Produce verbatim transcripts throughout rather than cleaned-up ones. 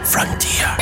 Frontier.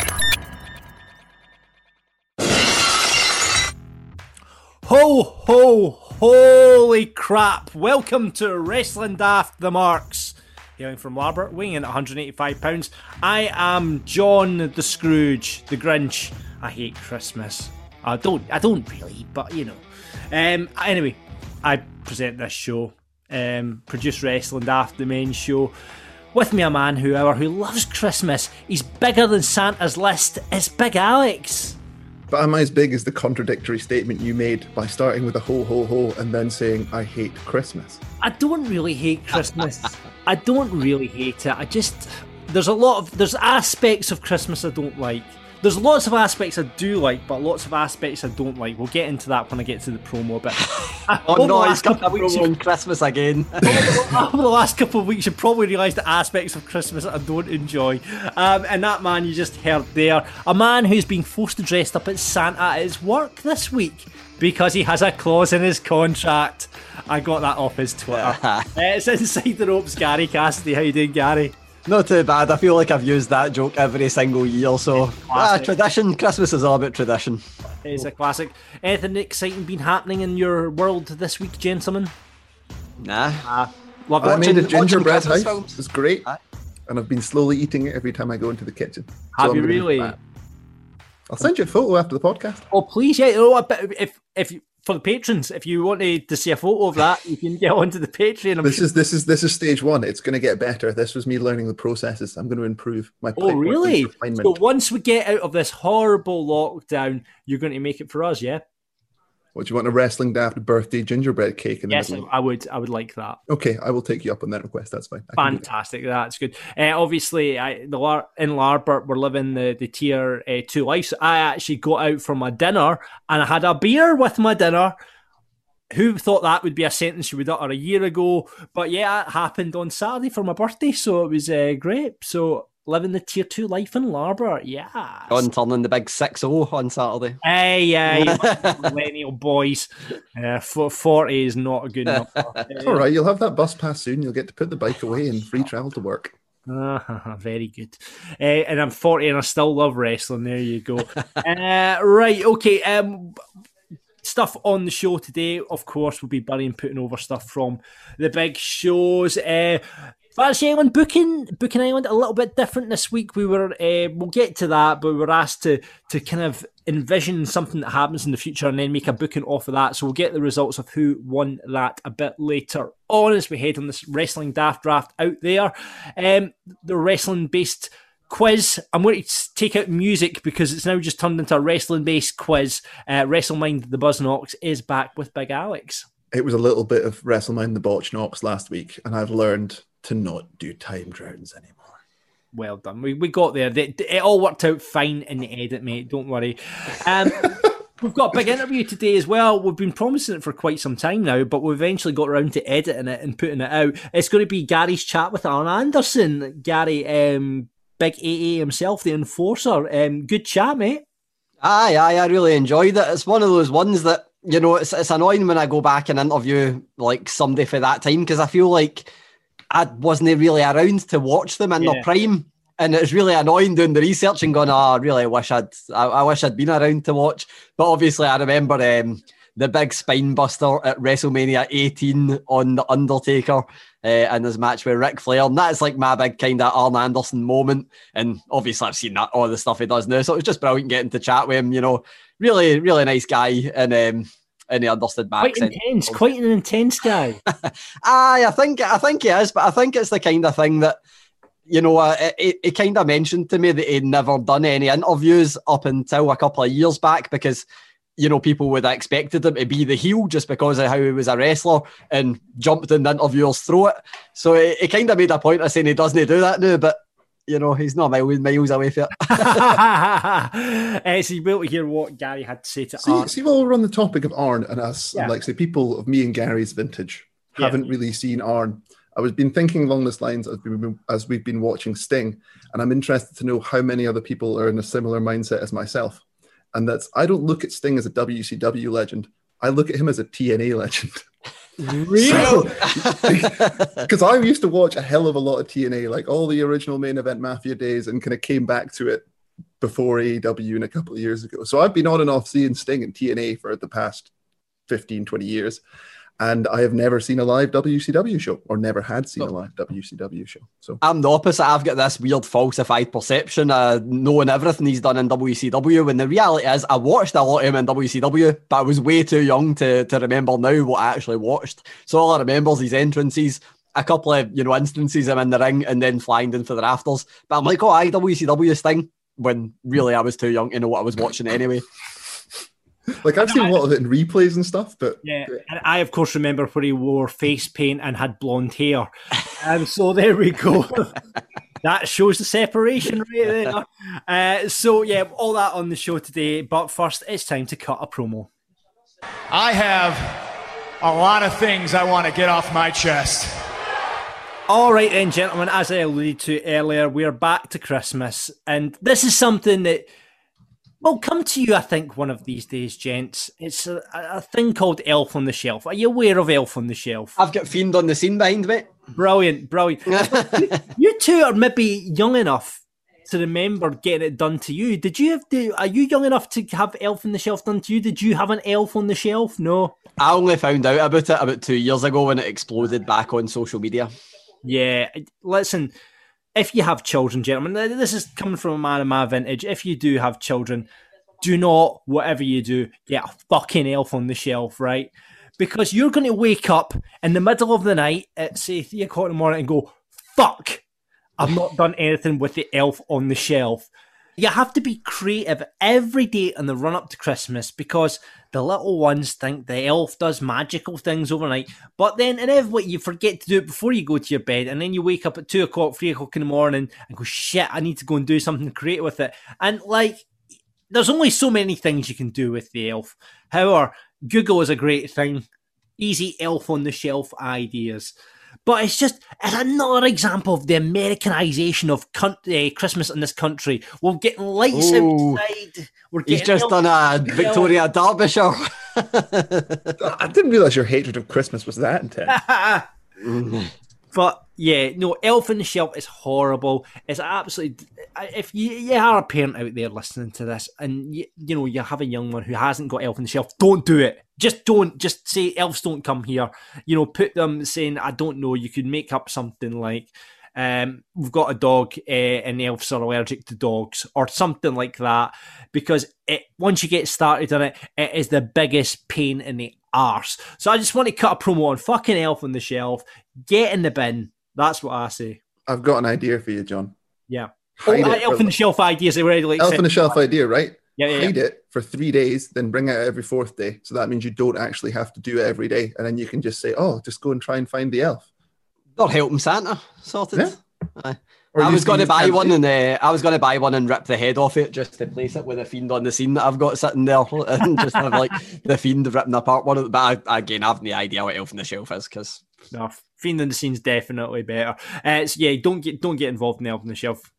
Ho, ho, holy crap. Welcome to Wrestling Daft the Marks. Hailing from Larbert, weighing in at one hundred eighty-five pounds. I am John the Scrooge, the Grinch. I hate Christmas. I don't, I don't really, but you know. Um, anyway, I present this show. Um, produce Wrestling Daft, the main show. With me a man, however, who loves Christmas. He's bigger than Santa's list. It's Big Alex. But am I as big as the contradictory statement you made by starting with a ho ho ho and then saying I hate Christmas? I don't really hate Christmas. I don't really hate it. I just there's a lot of there's aspects of Christmas I don't like. There's lots of aspects I do like, but lots of aspects I don't like. We'll get into that when I get to the promo bit. Oh no, he's got the promo on Christmas again. Over the last couple of weeks, you probably realised the aspects of Christmas that I don't enjoy. Um, and that man you just heard there, a man who's been forced to dress up as Santa at his work this week because he has a clause in his contract. I got that off his Twitter. uh, it's Inside the Ropes, Gary Cassidy. How you doing, Gary? Not too bad. I feel like I've used that joke every single year, so ah, tradition. Christmas is all about tradition. It's a classic. Anything exciting been happening in your world this week, gentlemen? Nah. Uh, love I watching, made a gingerbread house. Films. It's great. Aye. And I've been slowly eating it every time I go into the kitchen. So Have I'm you gonna be really? fat. I'll send you a photo after the podcast. Oh, please, yeah. You know what? If if you, for the patrons, if you wanted to see a photo of that, you can get onto the Patreon. I'm This sure. is this is this is stage one. It's going to get better. This was me learning the processes. I'm going to improve my. Oh, really? refinement. So once we get out of this horrible lockdown, you're going to make it for us, yeah? What do you want? A Wrestling Daft birthday gingerbread cake in the Yes, middle? I would. I would like that. Okay, I will take you up on that request. That's fine. I can do that. Fantastic. That's good. Uh, obviously, I, the Lar- in Larbert, we're living the, the tier uh, two life. So I actually got out for my dinner and I had a beer with my dinner. Who thought that would be a sentence you would utter a year ago? But yeah, it happened on Saturday for my birthday, so it was uh, great. So living the tier two life in Larbert, yeah. On turning the big six oh on Saturday. Hey, yeah, millennial boys. Uh, for forty is not a good enough. It's all right. You'll have that bus pass soon. You'll get to put the bike away and free travel to work. Uh, very good. Uh, and I'm forty and I still love wrestling. There you go. uh, right, okay. Um, stuff on the show today, of course, we'll be burying putting over stuff from the big shows. Uh, Fantasy Island booking, Booking Island a little bit different this week. We were, uh, we'll get to that, but we were asked to to kind of envision something that happens in the future and then make a booking off of that. So we'll get the results of who won that a bit later on as we head on this Wrestling Daft draft out there. Um, the wrestling-based quiz. I'm going to take out music because it's now just turned into a wrestling-based quiz. Uh, WrestleMind the Buzz Knox is back with Big Alex. It was a little bit of WrestleMind the Botch Knox last week, and I've learned to not do timed rounds anymore. Well done. We we got there. It, it all worked out fine in the edit, mate. Don't worry. Um, we've got a big interview today as well. We've been promising it for quite some time now, but we've eventually got around to editing it and putting it out. It's going to be Gary's chat with Arn Anderson. Gary, um, Big A A himself, the enforcer. Um, good chat, mate. Aye, aye, I really enjoyed it. It's one of those ones that, you know, it's it's annoying when I go back and interview like somebody for that time because I feel like I wasn't really around to watch them in Yeah. their prime, and it's really annoying doing the research and going, "Oh, I really wish I'd, I, I wish I'd been around to watch." But obviously, I remember um, the big spine buster at WrestleMania eighteen on the Undertaker uh, and his match with Ric Flair, and that's like my big kind of Arn Anderson moment. And obviously, I've seen that all the stuff he does now, so it was just brilliant getting to chat with him. You know, really, really nice guy, and um, and he understood my Quite accent. intense. Quite an intense guy. Aye, I think I think he is, but I think it's the kind of thing that, you know, uh, he, he kind of mentioned to me that he'd never done any interviews up until a couple of years back because, you know, people would have expected him to be the heel just because of how he was a wrestler and jumped in the interviewer's throat. So he, he kind of made a point of saying he doesn't do that now, but, you know, he's not miles, miles away from it. uh, so you'll be able to hear what Gary had to say to See, Arn. see, while we're on the topic of Arn and us, Yeah. and like say people of me and Gary's vintage Yeah. haven't really seen Arn. I was been thinking along this lines as we've been, as we've been watching Sting, and I'm interested to know how many other people are in a similar mindset as myself. And that's I don't look at Sting as a W C W legend. I look at him as a T N A legend. Really? Because I used to watch a hell of a lot of T N A, like all the original Main Event Mafia days, and kind of came back to it before A E W and a couple of years ago. So I've been on and off seeing Sting and T N A for the past fifteen, twenty years. And I have never seen a live W C W show, or never had seen a live W C W show. So I'm the opposite. I've got this weird falsified perception of knowing everything he's done in W C W, when the reality is I watched a lot of him in W C W, but I was way too young to, to remember now what I actually watched. So all I remember is his entrances, a couple of, you know, instances of him in the ring, and then flying down for the rafters. But I'm like, oh, I W C W Sting, when really I was too young to know what I was watching anyway. Like, I've seen a lot of it in replays and stuff, but yeah, and I of course remember where he wore face paint and had blonde hair, and so there we go. That shows the separation right there. Uh, so yeah, all that on the show today. But first, it's time to cut a promo. I have a lot of things I want to get off my chest. All right then, gentlemen, as I alluded to earlier, we're back to Christmas, and this is something that will come to you, I think, one of these days, gents. It's a, a thing called Elf on the Shelf. Are you aware of Elf on the Shelf? I've got Fiend on the scene behind me. Brilliant, brilliant. you, you two are maybe young enough to remember getting it done to you. Did you have to, are you young enough to have Elf on the Shelf done to you? Did you have an Elf on the Shelf? No. I only found out about it about two years ago when it exploded back on social media. Yeah, listen, if you have children, gentlemen, this is coming from a man of my vintage. If you do have children, do not, whatever you do, get a fucking Elf on the Shelf, right? Because you're going to wake up in the middle of the night at, say, three o'clock in the morning and go, fuck, I've not done anything with the Elf on the Shelf. You have to be creative every day in the run-up to Christmas, because the little ones think the elf does magical things overnight, but then inevitably you forget to do it before you go to your bed, and then you wake up at two o'clock, three o'clock in the morning and go, shit, I need to go and do something creative with it. And, like, there's only so many things you can do with the elf. However, Google is a great thing. Easy Elf on the Shelf ideas. But it's just, it's another example of the Americanization of con- uh, Christmas in this country. We're getting lights Ooh, outside. We're he's getting just done a Victoria Derbyshire. I didn't realise your hatred of Christmas was that intense. But yeah, no, Elf on the Shelf is horrible. It's absolutely, if you, you are a parent out there listening to this, and you, you know, you have a young one who hasn't got Elf on the Shelf, don't do it. Just don't, just say elves don't come here. You know, put them saying, I don't know, you could make up something like, um, we've got a dog uh, and elves are allergic to dogs, or something like that, because it, once you get started on it, it is the biggest pain in the arse. So I just want to cut a promo on fucking Elf on the Shelf. Get in the bin. That's what I say. I've got an idea for you, John. Yeah. Hide Oh, it Elf for- on the Shelf ideas. They already like Elf on the Shelf idea, right? Yeah, yeah, Hide yeah. it for three days, then bring it out every fourth day. So that means you don't actually have to do it every day. And then you can just say, oh, just go and try and find the elf. Or helping Santa, sorted. Yeah. Aye. Or I you- was going to you buy can't one, say- and uh, I was going to buy one and rip the head off it just to place it with a Fiend on the scene that I've got sitting there, and just have like the Fiend ripping apart one of the. But I, again, I have no idea what Elf on the Shelf is, because No, Fiend on the Scene's definitely better. Uh, so yeah, don't get don't get involved in Elf on the Shelf.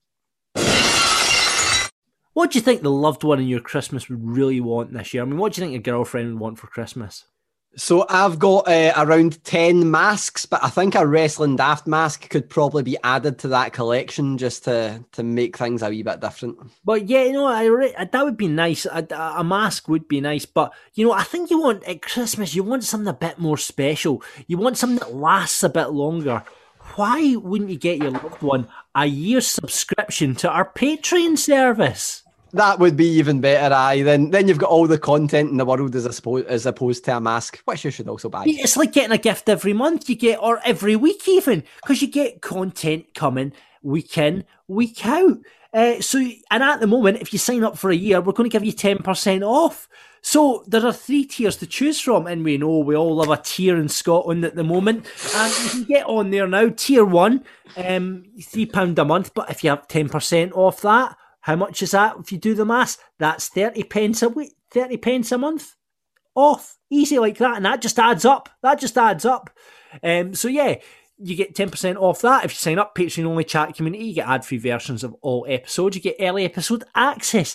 What do you think the loved one in your Christmas would really want this year? I mean, what do you think your girlfriend would want for Christmas? So I've got uh, around ten masks, but I think a Wrestling Daft mask could probably be added to that collection just to to make things a wee bit different. But yeah, you know, I, I that would be nice. A, a mask would be nice, but you know, I think you want at Christmas, you want something a bit more special. You want something that lasts a bit longer. Why wouldn't you get your loved one a year's subscription to our Patreon service? That would be even better, aye. Then then you've got all the content in the world as, opposed, as opposed to a mask, which you should also buy. It's like getting a gift every month you get, or every week even, because you get content coming week in, week out. Uh, so, and at the moment, if you sign up for a year, we're going to give you ten percent off. So there are three tiers to choose from, and we know we all love a tier in Scotland at the moment. And you can get on there now. Tier one, um, three pounds a month, but if you have ten percent off that, how much is that if you do the maths? That's thirty pence a week, thirty pence a month off. Easy like that. And that just adds up. That just adds up. Um, so yeah, you get ten percent off that. If you sign up, Patreon only chat community, you get ad-free versions of all episodes. You get early episode access,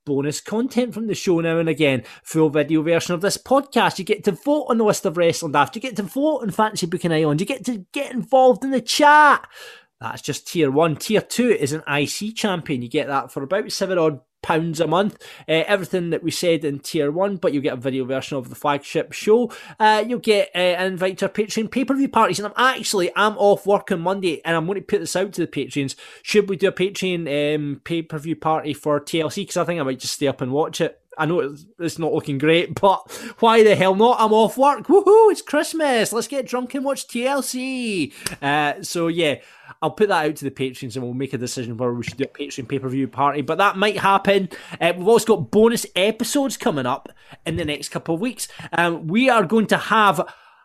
bonus content from the show now and again. Full video version of this podcast. You get to vote on the list of Wrestling Daft. You get to vote on Fantasy Booking Island. You get to get involved in the chat. That's just tier one. Tier two is an I C champion. You get that for about seven odd pounds a month. Uh, everything that we said in tier one, but you'll get a video version of the flagship show. Uh, you'll get uh, an invite to our Patreon pay-per-view parties. And I'm actually, I'm off work on Monday, and I'm going to put this out to the Patreons. Should we do a Patreon um, pay-per-view party for T L C? Because I think I might just stay up and watch it. I know it's, it's not looking great, but why the hell not? I'm off work. Woohoo! It's Christmas. Let's get drunk and watch T L C. Uh, so yeah, I'll put that out to the patrons and we'll make a decision whether we should do a Patreon pay-per-view party. But that might happen. Uh, we've also got bonus episodes coming up in the next couple of weeks. Um, we are going to have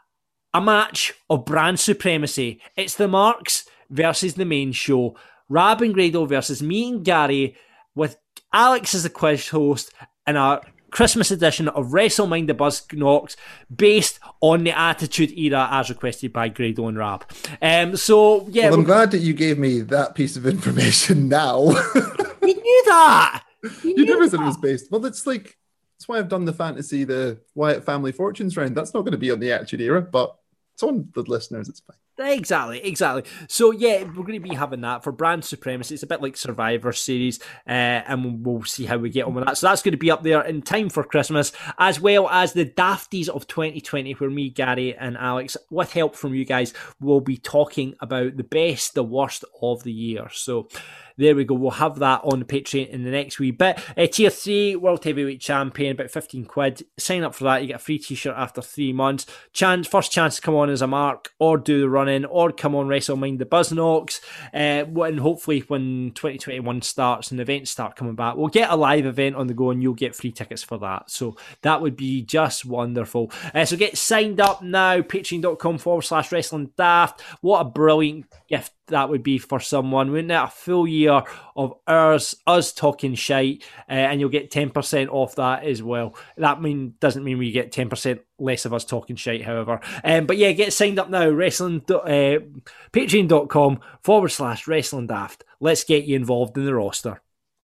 a match of brand supremacy. It's the Marks versus the main show. Rab and Grado versus me and Gary, with Alex as the quiz host, in our Christmas edition of WrestleMind the Buzzcocks, based on the Attitude Era as requested by Grado and Rab. Um, so, yeah. Well, I'm glad that you gave me that piece of information now. You knew that! You, you knew never that. said it was based. Well, it's like, that's why I've done the fantasy, the Wyatt Family Fortunes round. That's not going to be on the Attitude Era, but it's on the listeners. It's fine. Exactly, exactly. So yeah, we're going to be having that for brand supremacy. It's a bit like Survivor Series, uh, and we'll see how we get on with that. So that's going to be up there in time for Christmas, as well as the Dafties of twenty twenty, where me, Gary, and Alex, with help from you guys, will be talking about the best, the worst of the year. So there we go. We'll have that on the Patreon in the next wee bit. Uh, tier three, World Heavyweight Champion, about fifteen quid. Sign up for that. You get a free t-shirt after three months. Chance, first chance to come on as a mark, or do the run-in, or come on WrestleMind the Buzzcocks. Uh, and hopefully when twenty twenty-one starts and events start coming back, we'll get a live event on the go and you'll get free tickets for that. So that would be just wonderful. Uh, so get signed up now. Patreon.com forward slash Wrestling Daft. What a brilliant gift that would be for someone. Wouldn't it? A full year of ours, us talking shite, uh, and you'll get ten percent off that as well. That mean doesn't mean we get ten percent less of us talking shite, however. Um, but yeah, get signed up now. Wrestling, uh, Patreon.com forward slash Wrestling Daft. Let's get you involved in the roster.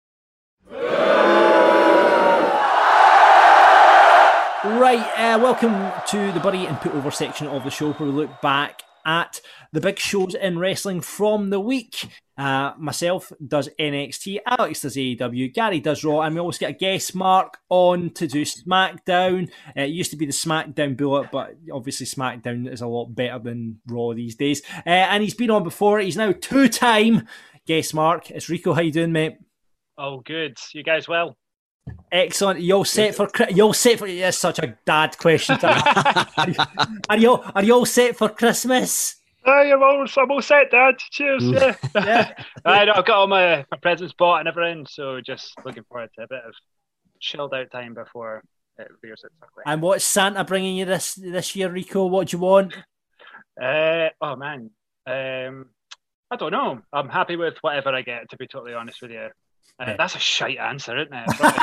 Right, uh, welcome to the Buddy and Put Over section of the show, where we look back at the big shows in wrestling from the week. Uh, myself does N X T, Alex does A E W, Gary does Raw, and we always get a guest Mark on to do SmackDown. Uh, it used to be the SmackDown bullet, but obviously SmackDown is a lot better than Raw these days. Uh, and he's been on before. He's now two-time guest Mark. It's Rico. How you doing, mate? Oh, good. You guys well? Excellent. Are you all set for? You all set for? It's such a dad question. are, you, are you all, Are you all set for Christmas? Hey, I'm all, I'm all set, Dad. Cheers. Yeah. yeah. I know, I've got all my, my presents bought and everything, so just looking forward to a bit of chilled out time before it rears its ugly. And what's Santa bringing you this this year, Rico? What do you want? Uh, oh man, um, I don't know. I'm happy with whatever I get, to be totally honest with you. Uh, yeah. That's a shite answer, isn't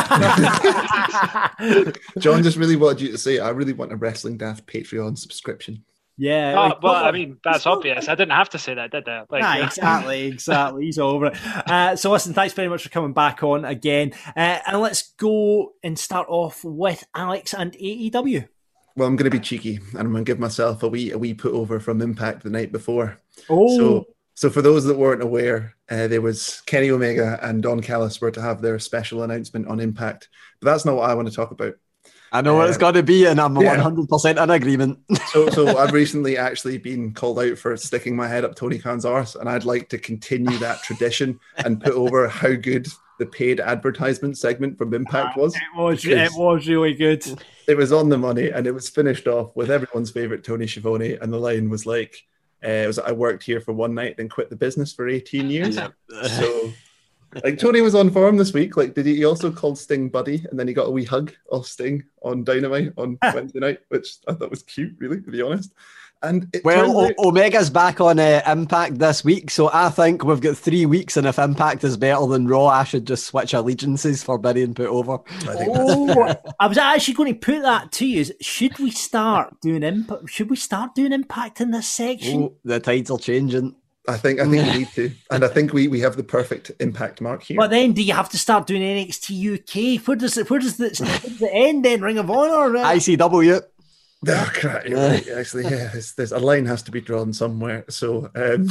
it? John just really wanted you to say, I really want a Wrestling Daft Patreon subscription. Yeah. Oh, like, well, well, I mean, that's obvious. I didn't have to say that, did I? Like, nah, yeah. exactly, exactly. He's over it. Uh, so listen, thanks very much for coming back on again. Uh, and let's go and start off with Alex and A E W. Well, I'm going to be cheeky, and I'm going to give myself a wee a wee put over from Impact the night before. Oh. So, so for those that weren't aware, uh, there was Kenny Omega and Don Callis were to have their special announcement on Impact. But that's not what I want to talk about. I know what uh, it's got to be, and I'm yeah. one hundred percent in agreement. so, so I've recently actually been called out for sticking my head up Tony Khan's arse, and I'd like to continue that tradition and put over how good the paid advertisement segment from Impact was. It was, it was really good. It was on the money, and it was finished off with everyone's favorite Tony Schiavone, and the line was like, uh, "It was I worked here for one night, then quit the business for eighteen years." Yep. So. Like Tony was on form this week. Like, did he? He also called Sting buddy, and then he got a wee hug off Sting on Dynamite on Wednesday night, which I thought was cute, really, to be honest. And it well, o- out- Omega's back on uh, Impact this week, so I think we've got three weeks, and if Impact is better than Raw, I should just switch allegiances for Biddy and put over. I think oh, I was actually going to put that to you. Should we start doing Impact? Should we start doing Impact in this section? Oh, the tides are changing. I think I think we need to, and I think we, we have the perfect impact mark here. But then, do you have to start doing N X T U K? Where does it? Where does the, where does it end? Then Ring of Honor, right? I C W. Oh, crap, you're right. Actually, yeah, there's, there's a line has to be drawn somewhere. So, um,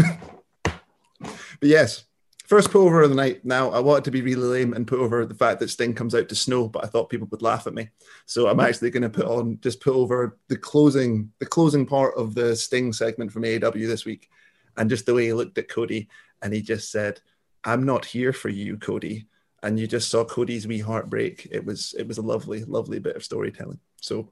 but yes, first put over of the night. Now, I wanted to be really lame and put over the fact that Sting comes out to Snow, but I thought people would laugh at me. So I'm actually going to put on just put over the closing the closing part of the Sting segment from A E W this week. And just the way he looked at Cody and he just said, "I'm not here for you, Cody." And you just saw Cody's wee heart break. It was it was a lovely, lovely bit of storytelling. So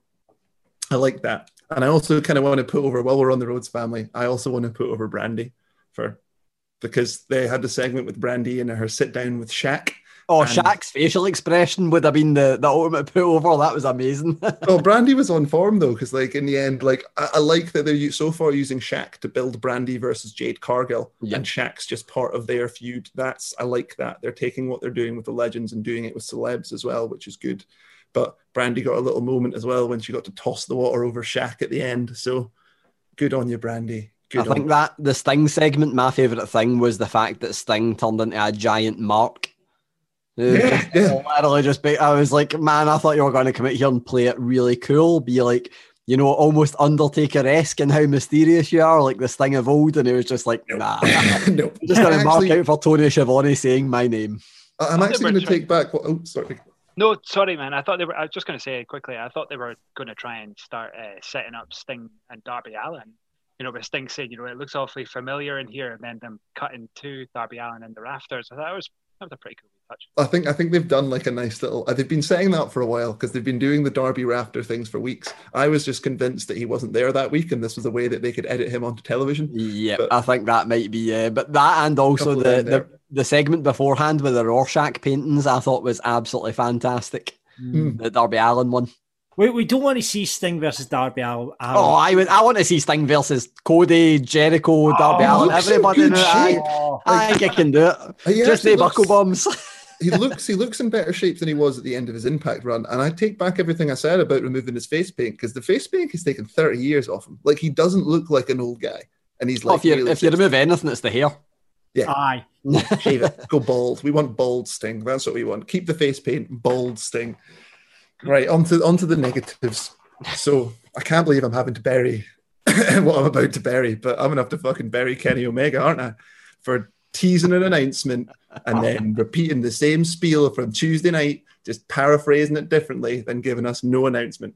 I like that. And I also kind of want to put over, while we're on the Rhodes family, I also want to put over Brandy for because they had the segment with Brandy and her sit down with Shaq. Oh, and, Shaq's facial expression would have been the, the ultimate put over. That was amazing. Oh, Brandy was on form though, because like in the end, like I, I like that they're so far using Shaq to build Brandy versus Jade Cargill, yeah. and Shaq's just part of their feud. That's I like that they're taking what they're doing with the legends and doing it with celebs as well, which is good. But Brandy got a little moment as well when she got to toss the water over Shaq at the end. So good on you, Brandy. Good I think on that the Sting segment, my favourite thing was the fact that Sting turned into a giant mark. Yeah, yeah. Literally just be, I was like, man, I thought you were going to come out here and play it really cool, be like, you know, almost Undertaker-esque in how mysterious you are, like this thing of old, and it was just like, nah, no. I'm just going to mark out for Tony Schiavone saying my name. I'm actually going to take back what, oh, sorry. No, sorry, man. I thought they were, I was just going to say quickly, I thought they were going to try and start uh, setting up Sting and Darby Allin. You know, but Sting said, you know, it looks awfully familiar in here, and then them cutting to Darby Allin in the rafters. I thought that was, that was a pretty cool touch. I think I think they've done like a nice little. Uh, they've been saying that for a while because they've been doing the Darby Rafter things for weeks. I was just convinced that he wasn't there that week, and this was a way that they could edit him onto television. Yeah, but I think that might be. Yeah, but that and also the, the the segment beforehand with the Rorschach paintings, I thought was absolutely fantastic. Mm. The Darby Allin one. We, we don't want to see Sting versus Darby Allin. Oh, I would. I want to see Sting versus Cody, Jericho, Darby oh, Allin, everybody. In I, oh, I think I can do it. Just the buckle bombs. he looks he looks in better shape than he was at the end of his Impact run, and I take back everything I said about removing his face paint because the face paint has taken thirty years off him. Like he doesn't look like an old guy, and he's like. Oh, if you really if you remove anything, it's the hair. Yeah, aye, shave it, go bald. We want bald Sting. That's what we want. Keep the face paint, bald Sting. Right, onto onto the negatives. So I can't believe I'm having to bury what I'm about to bury, but I'm gonna have to fucking bury Kenny Omega, aren't I? For teasing an announcement and then repeating the same spiel from Tuesday night, just paraphrasing it differently, then giving us no announcement.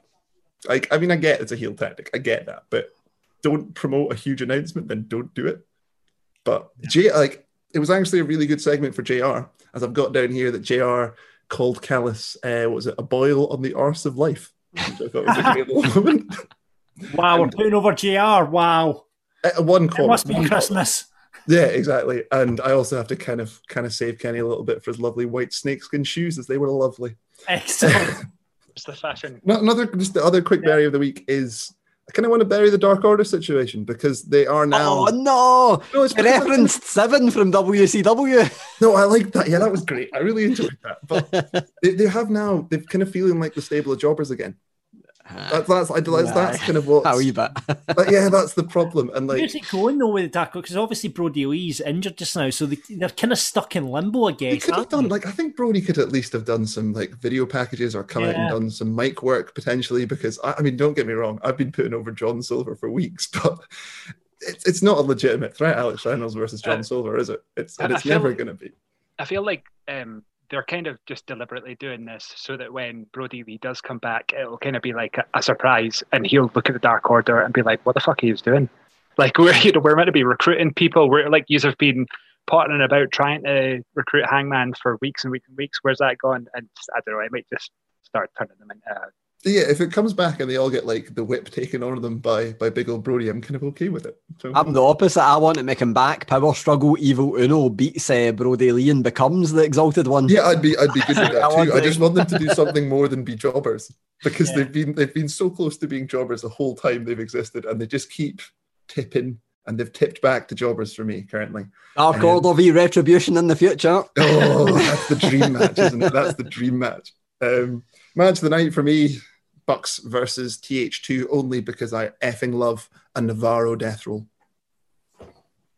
Like, I mean, I get it's a heel tactic, I get that, but don't promote a huge announcement, then don't do it. But J, like, it was actually a really good segment for J R, as I've got down here that J R called Callis, uh, what was it, a boil on the arse of life, which I thought was a great little moment. Wow, we're putting over J R. Wow, uh, one comment. It must be one Christmas. Comment. Yeah, exactly. And I also have to kind of kind of save Kenny a little bit for his lovely white snakeskin shoes, as they were lovely. Excellent. It's the fashion. Another, just the other quick yeah. bury of the week is I kind of want to bury the Dark Order situation because they are now. Oh no! No, it's referenced I... Seven from W C W. No, I like that. Yeah, that was great. I really enjoyed that. But they, they have now. They're kind of feeling like the stable of jobbers again. That, that's I, that's, that's kind of what. How you bet? Yeah, that's the problem. And like, where's it going though with the Dark Order? Because obviously Brody Lee's injured just now, so they, they're kind of stuck in limbo. I guess they could have done like I think Brody could at least have done some like video packages or come yeah. out and done some mic work potentially. Because I, I mean, don't get me wrong, I've been putting over John Silver for weeks, but it's it's not a legitimate threat. Alex Reynolds versus John uh, Silver, is it? It's and it's never going to be. I feel like. Um, They're kind of just deliberately doing this so that when Brody Lee does come back, it'll kind of be like a, a surprise, and he'll look at the Dark Order and be like, "What the fuck are you doing? Like, we're you know we're meant to be recruiting people. We're like, you have been pottering about trying to recruit Hangman for weeks and weeks and weeks. Where's that gone?" And I don't know. I might just start turning them into. Uh, Yeah, if it comes back and they all get like the whip taken on them by by big old Brody, I'm kind of okay with it. So, I'm the opposite. I want to make him back. Power struggle, Evil Uno beats uh, Brody Lee and becomes the Exalted One. Yeah, I'd be I'd be good with that I too. I just want them to do something more than be jobbers because yeah. they've been they've been so close to being jobbers the whole time they've existed, and they just keep tipping. And they've tipped back to jobbers for me currently. Dark um, Order v Retribution in the future. Oh, that's the dream match, isn't it? That's the dream match. Um, match of the night for me. Bucks versus T H two only because I effing love a Navarro death roll.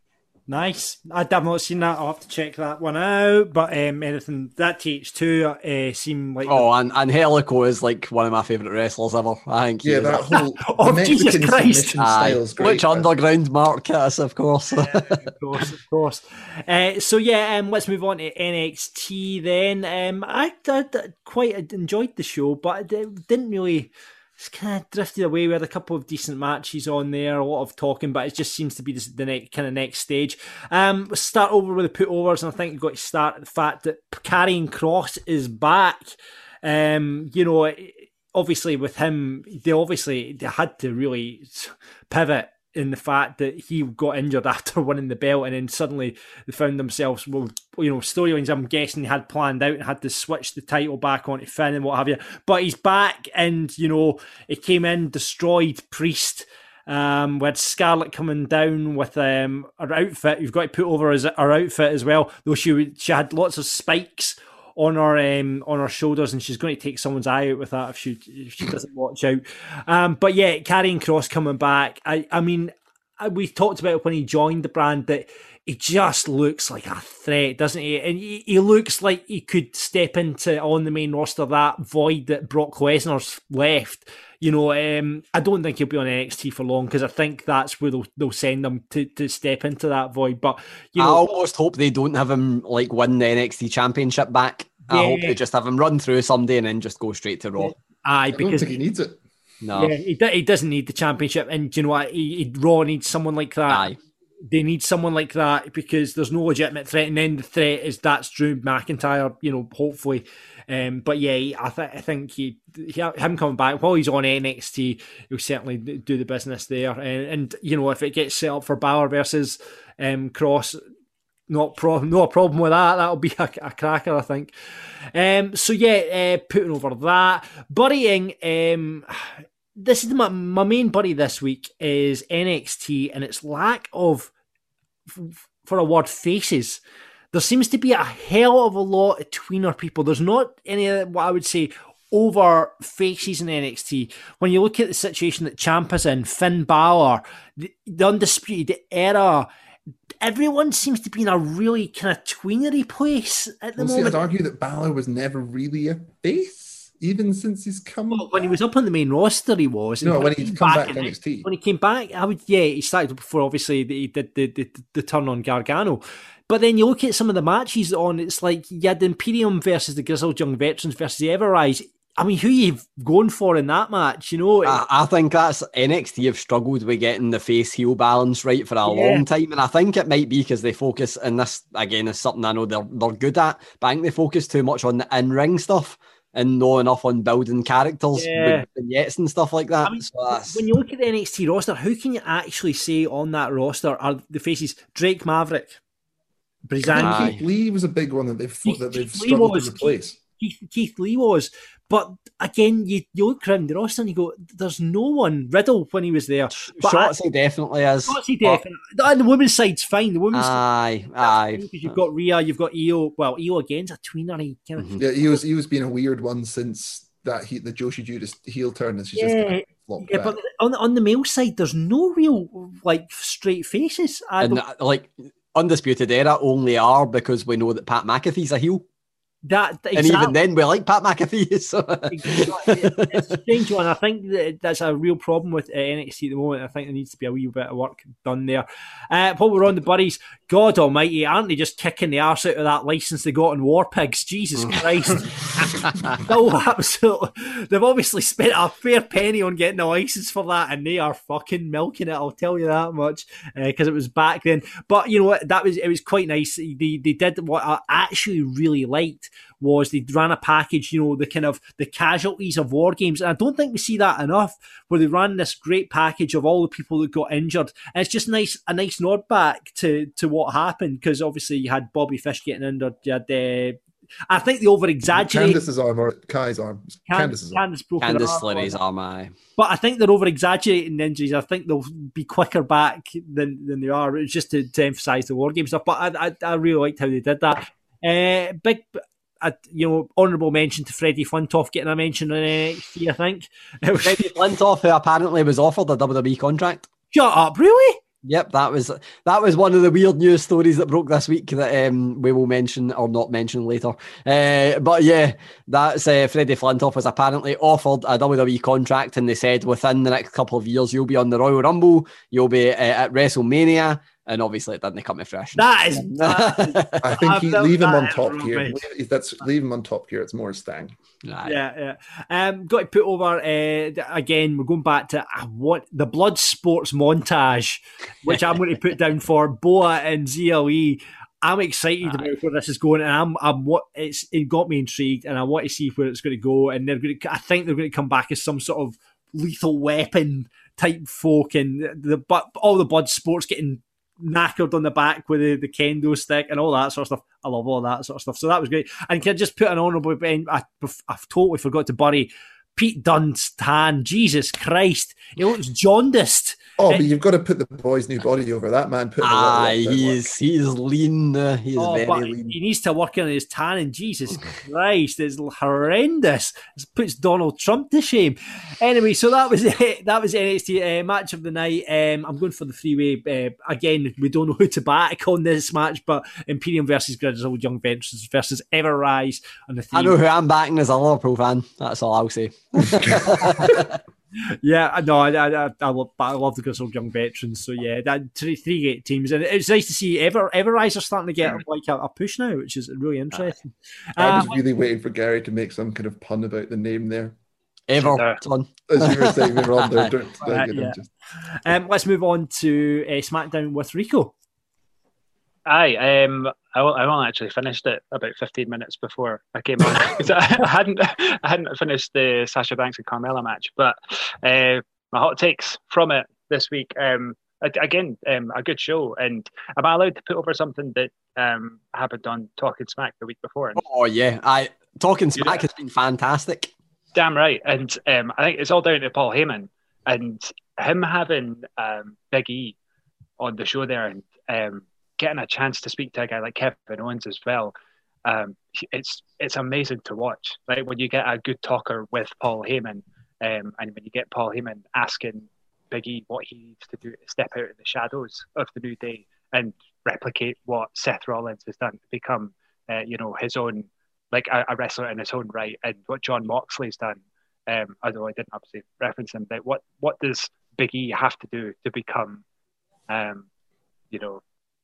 Nice. I've not seen that. I'll have to check that one out. But um, anything that T H two uh, seem like. Oh, and Angelico is like one of my favourite wrestlers ever. I think. Yeah, that whole oh, Mexican Jesus Christ. submission style is great. Which underground Marcus, of course. Yeah, of course, of course. Uh, so yeah, um, let's move on to N X T then. Um, I, I, I quite enjoyed the show, but it didn't really. It's kind of drifted away. We had a couple of decent matches on there, a lot of talking, but it just seems to be the, the next, kind of next stage. Um, we'll start over with the putovers, and I think you've got to start at the fact that Karrion Kross is back. Um, you know, obviously with him, they obviously they had to really pivot in the fact that he got injured after winning the belt, and then suddenly they found themselves, well, you know, storylines I'm guessing he had planned out and had to switch the title back onto Finn and what have you. But he's back, and you know, he came in, destroyed Priest. Um, we had Scarlett coming down with um, her outfit. You've got to put over his, her outfit as well, though she she had lots of spikes on her um, on her shoulders, and she's going to take someone's eye out with that if she if she doesn't watch out. Um, but yeah, Karrion Kross coming back. I I mean, we talked about when he joined the brand that he just looks like a threat, doesn't he? And he, he looks like he could step into on the main roster that void that Brock Lesnar's left. You know, um, I don't think he'll be on N X T for long because I think that's where they'll, they'll send him to, to step into that void. But you know, I almost hope they don't have him like win the N X T Championship back. I Yeah. hope they just have him run through somebody and then just go straight to Raw. aye, I don't because think he needs it. No, yeah, he, do- he doesn't need the championship, and you know what? He, he Raw needs someone like that. aye. They need someone like that because there's no legitimate threat, and then the threat is that's Drew McIntyre. You know, hopefully. Um, but yeah, I, th- I think he, he him coming back while he's on N X T, he'll certainly do the business there. And, and you know, if it gets set up for Balor versus um, Cross, not pro- no problem with that. That'll be a, a cracker, I think. Um, so yeah, uh, putting over that, buddying. Um, this is my my main buddy this week is N X T and its lack of, for a word, faces. There seems to be a hell of a lot of tweener people. There's not any, what I would say, over faces in N X T. When you look at the situation that Ciampa's in, Finn Balor, the, the Undisputed Era, everyone seems to be in a really kind of tweenery place at the Well, see, moment. I'd argue that Balor was never really a face, even since he's come. Well, when he was up on the main roster, he was. No, And when he he's came come back in- to N X T. When he came back, I would, yeah, he started before, obviously, that he did the, the, the turn on Gargano. But then you look at some of the matches on, it's like you had the Imperium versus the Grizzled Young Veterans versus the Ever-Rise. I mean, who are you going for in that match, you know? I, I think that's N X T have struggled with getting the face heel balance right for a Yeah. long time, and I think it might be because they focus, and this again is something I know they're they're good at, but I think they focus too much on the in ring stuff and not enough on building characters Yeah. with vignettes and stuff like that. I mean, So that's- when you look at the N X T roster, who can you actually say on that roster are the faces? Drake Maverick, I Brizan, think Aye. Keith Lee was a big one that they've Keith- that they've Keith Lee struggled was- to replace. Keith, Keith Lee was. But again, you, you look around the roster and you go, there's no one. Riddle when he was there. But I- Shotzi definitely is. Shotzi but- definitely. And the women's side's fine. The women's Aye, side, aye. because you've got Rhea, you've got Io. Well, Io again's a tweener. He kind of, Yeah, he was he was being a weird one since that he, the Joshi Judas heel turn, and she's just Yeah, kind of flopped yeah, back. but on on the male side, there's no real like straight faces. I And don't- uh, like Undisputed Era only are because we know that Pat McAfee's a heel. that And even then, we like Pat McAfee. So. it's a strange one. I think that that's a real problem with uh, N X T at the moment. I think there needs to be a wee bit of work done there. Uh, while we're on the buddies, God Almighty, aren't they just kicking the arse out of that license they got in War Pigs? Jesus Christ! No, absolutely. They've obviously spent a fair penny on getting a license for that, and they are fucking milking it. I'll tell you that much because uh, it was back then. But you know what? That was it was quite nice. They they did what I actually really liked. Was they ran a package, you know, the kind of the casualties of war games, and I don't think we see that enough. Where they ran this great package of all the people that got injured, and it's just nice a nice nod back to to what happened because obviously you had Bobby Fish getting injured, you had uh, I think they over exaggerated. Candice's arm or Kai's arm. Candice's arm. Candice broke her Candice arm. Slurry's arm, aye. But I think they're over exaggerating the injuries. I think they'll be quicker back than, than they are. It's just to, to emphasise the war game stuff. But I, I I really liked how they did that. Uh, big. A, you know, honourable mention to Freddie Flintoff getting a mention in N X T, I think. It was, Freddie Flintoff, who apparently was offered a W W E contract. shut up, really? Yep, that was that was one of the weird news stories that broke this week that um, we will mention or not mention later. Uh, but yeah, that's uh, Freddie Flintoff was apparently offered a W W E contract, and they said within the next couple of years you'll be on the Royal Rumble, you'll be uh, at WrestleMania, and obviously it didn't come to fruition. That is, that I think he, leave him on top rubbish. gear. Leave, that's leave him on top gear. It's more Stang. Right. Yeah, yeah. Um, got to put over uh, again. We're going back to uh, what the Blood Sports montage, which I'm going to put down for Boa and Z L E. I'm excited about where this is going, and I'm, I'm what it's it got me intrigued, and I want to see where it's going to go. And they're going to, I think they're going to come back as some sort of Lethal Weapon type folk, and the but all the Blood Sports getting knackered on the back with the, the kendo stick and all that sort of stuff. I love all that sort of stuff. So that was great. And can I just put an honourable mention? I, I've totally forgot to bury Pete Dunne's tan. Jesus Christ. He looks jaundiced. Oh, but you've got to put the boy's new body over that man. Put Ah, he is he is lean. Uh, he is oh, very but lean. He needs to work on his tanning. Jesus Christ, it's horrendous. It puts Donald Trump to shame. Anyway, so that was it. That was N X T uh, match of the night. Um, I'm going for the three-way. Uh, again, we don't know who to back on this match, but Imperium versus Grizzled Young Veterans versus Ever Rise on the three. I know who I'm backing as a Liverpool fan. That's all I'll say. Yeah, no, I, I, I, love, I love the Grizzled Young Veterans. So yeah, that three, three great teams, and it's nice to see Ever Everrise are starting to get like a, a push now, which is really interesting. I was Uh, really waiting for Gary to make some kind of pun about the name there. Everton. As you were saying, we were on there. Don't, don't, Uh, you know, yeah. just... um, let's move on to uh, SmackDown with Rico. Aye, um, I, I only actually finished it about fifteen minutes before I came on. 'Cause I hadn't, I hadn't finished the Sasha Banks and Carmella match, but uh, my hot takes from it this week. Um, again, um, a good show, and am I allowed to put over something that um happened on Talking Smack the week before? And, Oh yeah, I Talking Smack Yeah. has been fantastic. damn right, and um, I think it's all down to Paul Heyman and him having um Big E on the show there, and um. getting a chance to speak to a guy like Kevin Owens as well, um, it's it's amazing to watch. Like when you get a good talker with Paul Heyman, um, and when you get Paul Heyman asking Big E what he needs to do to step out of the shadows of the New Day and replicate what Seth Rollins has done to become, uh, you know, his own, like a, a wrestler in his own right, and what John Moxley's done. Um, although I didn't obviously reference him, but what what does Big E have to do to become, um, you know,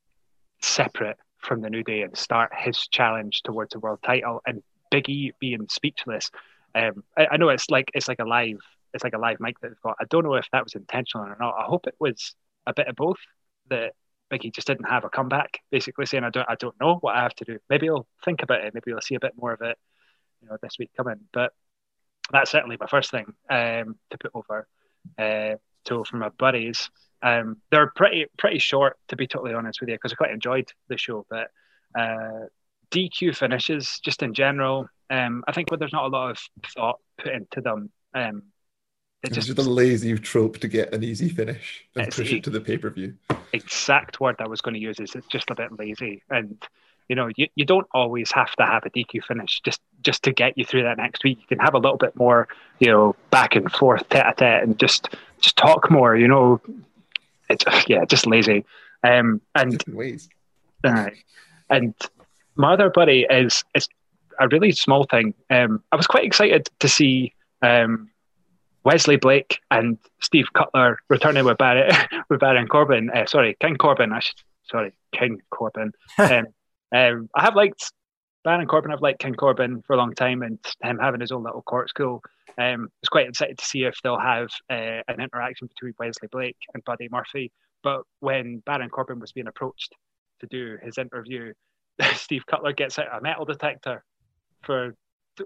separate from the New Day and start his challenge towards a world title? And Big E being speechless. Um, I, I know it's like it's like a live it's like a live mic that they've got. I don't know if that was intentional or not. I hope it was a bit of both. That Big E just didn't have a comeback, basically saying I don't I don't know what I have to do. Maybe he'll think about it. Maybe we'll see a bit more of it, you know, this week coming. But that's certainly my first thing um, to put over. Uh, so from my buddies. Um, they're pretty pretty short, to be totally honest with you, because I quite enjoyed the show. But uh, D Q finishes, just in general, um, I think when there's not a lot of thought put into them, um, it It's just just a lazy trope to get an easy finish and It's push e- it to the pay-per-view. exact word I was going to use is it's just a bit lazy. And you know, you, you don't always have to have a D Q finish just just to get you through that next week. You can have a little bit more, you know, back and forth, tete-a-tete, and just just talk more. You know. It's, yeah, just lazy. Um, and Different ways. uh, and my other buddy is is a really small thing. Um, I was quite excited to see um, Wesley Blake and Steve Cutler returning with Baron with Baron Corbin. Uh, sorry, King Corbin. I should, sorry, King Corbin. um, um, I have liked Baron Corbin. I've liked King Corbin for a long time, and him having his own little corkscrew. Um, I was quite excited to see if they'll have uh, an interaction between Wesley Blake and Buddy Murphy. But when Baron Corbin was being approached to do his interview, Steve Cutler gets out a metal detector for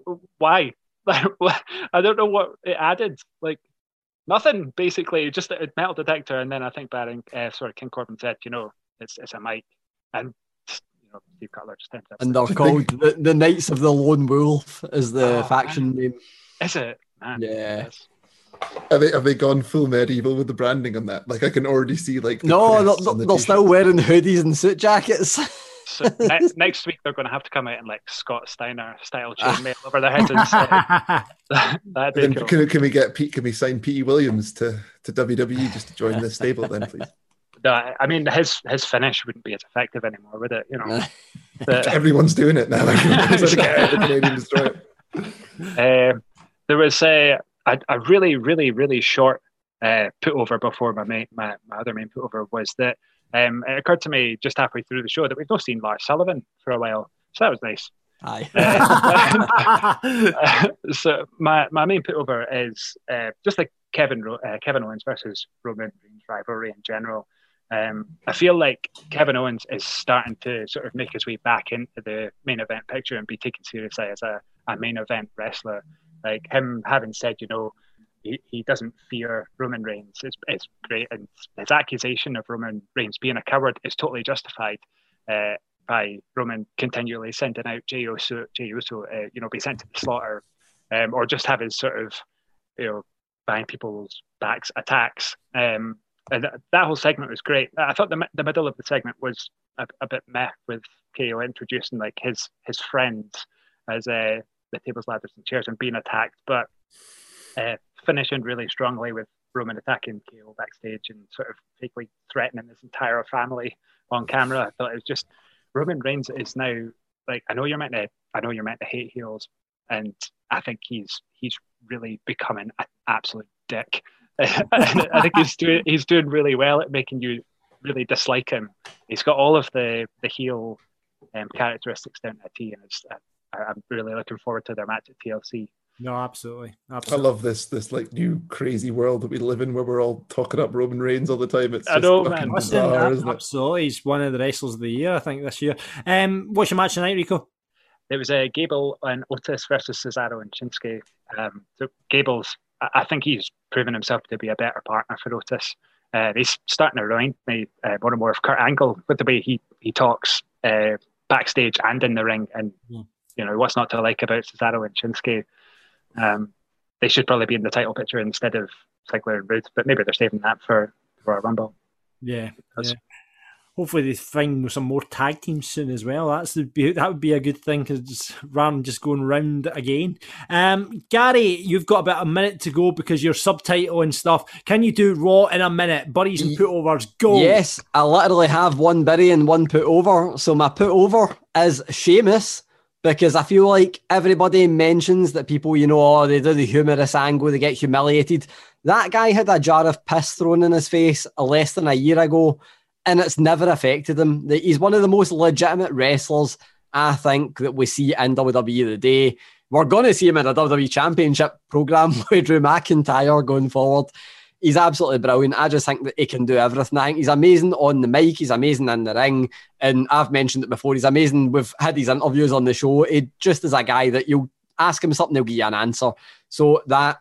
why? I don't know what it added. Like nothing, basically, just a metal detector. And then I think Baron, uh, sorry, King Corbin said, you know, it's it's a mic, and you know, Steve Cutler just ended up. And they're called the, the Knights of the Lone Wolf is the Oh, faction man. name. Is it? Man, Yeah. yes. Have they, have they gone full medieval with the branding on that? Like I can already see like the No, crests they're, on the they're t-shirt. still wearing hoodies and suit jackets. So ne- next week they're going to have to come out in like Scott Steiner style chainmail over their heads and stuff. That'd be Then cool. can, can we get Pete? Can we sign P E Williams to, to W W E just to join this stable then, please? no, I I mean his his finish wouldn't be as effective anymore, would it? You know, the, Everyone's doing it now. Everyone's trying to get out of the Canadian Destroyer. uh, there was a, a a really really really short uh, put over before my main my, my other main put over was that um, it occurred to me just halfway through the show that we've not seen Lars Sullivan for a while, so that was nice. Aye. Uh, so my, my main put over is uh, just like Kevin uh, Kevin Owens versus Roman Reigns rivalry in general. Um, I feel like Kevin Owens is starting to sort of make his way back into the main event picture and be taken seriously as a, a main event wrestler. Like him having said, you know, he, he doesn't fear Roman Reigns. It's, it's great, and his accusation of Roman Reigns being a coward is totally justified. Uh, by Roman continually sending out Jey Uso, Jey Uso uh, you know, be sent to the slaughter, um, or just have his sort of, you know, behind people's backs attacks. Um, and th- that whole segment was great. I thought the the middle of the segment was a, a bit meh, with K O introducing like his his friends as uh, the tables, ladders, and chairs and being attacked, but uh, finishing really strongly with Roman attacking K O backstage and sort of fakely threatening his entire family on camera. I thought it was just. Roman Reigns is now like I know you're meant to I know you're meant to hate heels, and I think he's he's really becoming an absolute dick. I think he's doing he's doing really well at making you really dislike him. He's got all of the the heel um, characteristics down to a T, and it's, I, I'm really looking forward to their match at T L C. No, absolutely. absolutely. I love this this like new crazy world that we live in where we're all talking up Roman Reigns all the time. It's just I know, fucking man. bizarre, Listen, isn't it? absolutely. He's one of the wrestlers of the year, I think, this year. Um, what's your match tonight, Rico? It was uh, Gable and Otis versus Cesaro and Shinsuke. Um, so Gable's, I, I think he's proven himself to be a better partner for Otis. Uh, he's starting to remind me uh, more and more of Kurt Angle with the way he he talks uh, backstage and in the ring, and yeah. you know what's not to like about Cesaro and Shinsuke. Um, they should probably be in the title picture instead of Ziggler and Roode, but maybe they're saving that for, for a Rumble. Yeah, yeah. Hopefully they find some more tag teams soon as well. That's the, that would be a good thing, because rather than just going round again. Um, Gary, you've got about a minute to go because your subtitle and stuff. Can you do Raw in a minute? Buddies and put-overs, go! Yes, I literally have one biddy and one put-over. So my put-over is Sheamus, because I feel like everybody mentions that people, you know, oh, they do the humorous angle, they get humiliated. That guy had a jar of piss thrown in his face less than a year ago, and it's never affected him. He's one of the most legitimate wrestlers, I think, that we see in W W E today. We're going to see him in a W W E Championship program with Drew McIntyre going forward. He's absolutely brilliant. I just think that he can do everything. I think he's amazing on the mic. He's amazing in the ring. And I've mentioned it before. He's amazing. We've had his interviews on the show. He just is a guy that you'll ask him something, he'll give you an answer. So that...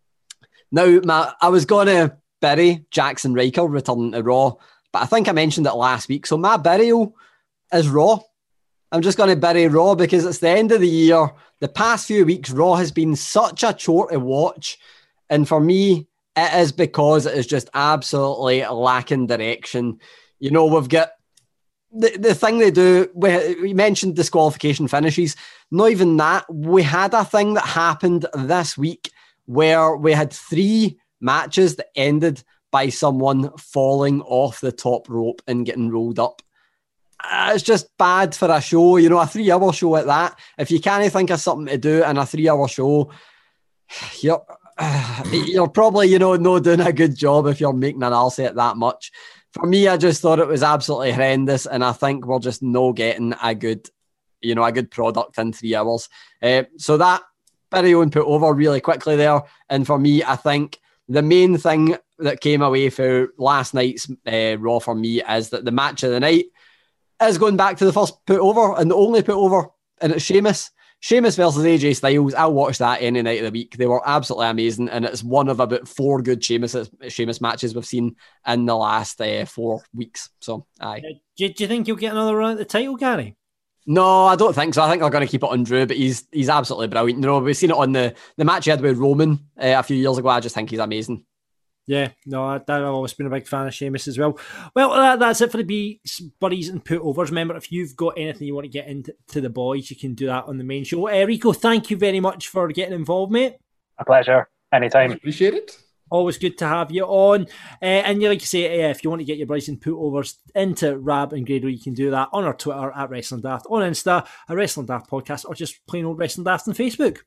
Now, my, I was going to bury Jackson Riker returning to Raw, but I think I mentioned it last week. So my burial is Raw. I'm just going to bury Raw because it's the end of the year. The past few weeks, Raw has been such a chore to watch. And for me... it is because it is just absolutely lacking direction. You know, we've got the, the thing they do, we, we mentioned disqualification finishes. Not even that. We had a thing that happened this week where we had three matches that ended by someone falling off the top rope and getting rolled up. Uh, it's just bad for a show, you know, a three-hour show at that. If you can't think of something to do in a three-hour show, you're... you're probably, you know, not doing a good job if you're making an arse at that much. For me, I just thought it was absolutely horrendous, and I think we're just not getting a good, you know, a good product in three hours. Uh, so that video and put over really quickly there. And for me, I think the main thing that came away for last night's uh, Raw for me is that the match of the night is going back to the first put over and the only put over, and it's Sheamus. Sheamus versus A J Styles. I'll watch that any night of the week. They were absolutely amazing, and it's one of about four good Sheamus, Sheamus matches we've seen in the last uh, four weeks. So, aye. Uh, do, do you think you'll get another run at the title, Gary? No, I don't think so. I think they're going to keep it on Drew, but he's he's absolutely brilliant. You know, we've seen it on the, the match he had with Roman uh, a few years ago. I just think he's amazing. Yeah, no, I've always been a big fan of Sheamus as well. Well, that, that's it for the beats, buddies, and put-overs. Remember, if you've got anything you want to get into to the boys, you can do that on the main show. Uh, Rico, thank you very much for getting involved, mate. A pleasure. Anytime. Appreciate it. Always good to have you on. Uh, and you like you say, uh, if you want to get your Bryson put-overs into Rab and Grado, you can do that on our Twitter at Wrestling Daft, on Insta, a Wrestling Daft podcast, or just plain old Wrestling Daft on Facebook.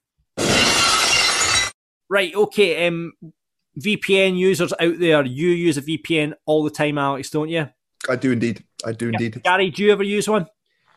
Right, okay. Um, V P N users out there, you use a V P N all the time, Alex, don't you? I do indeed. I do indeed. Gary, do you ever use one?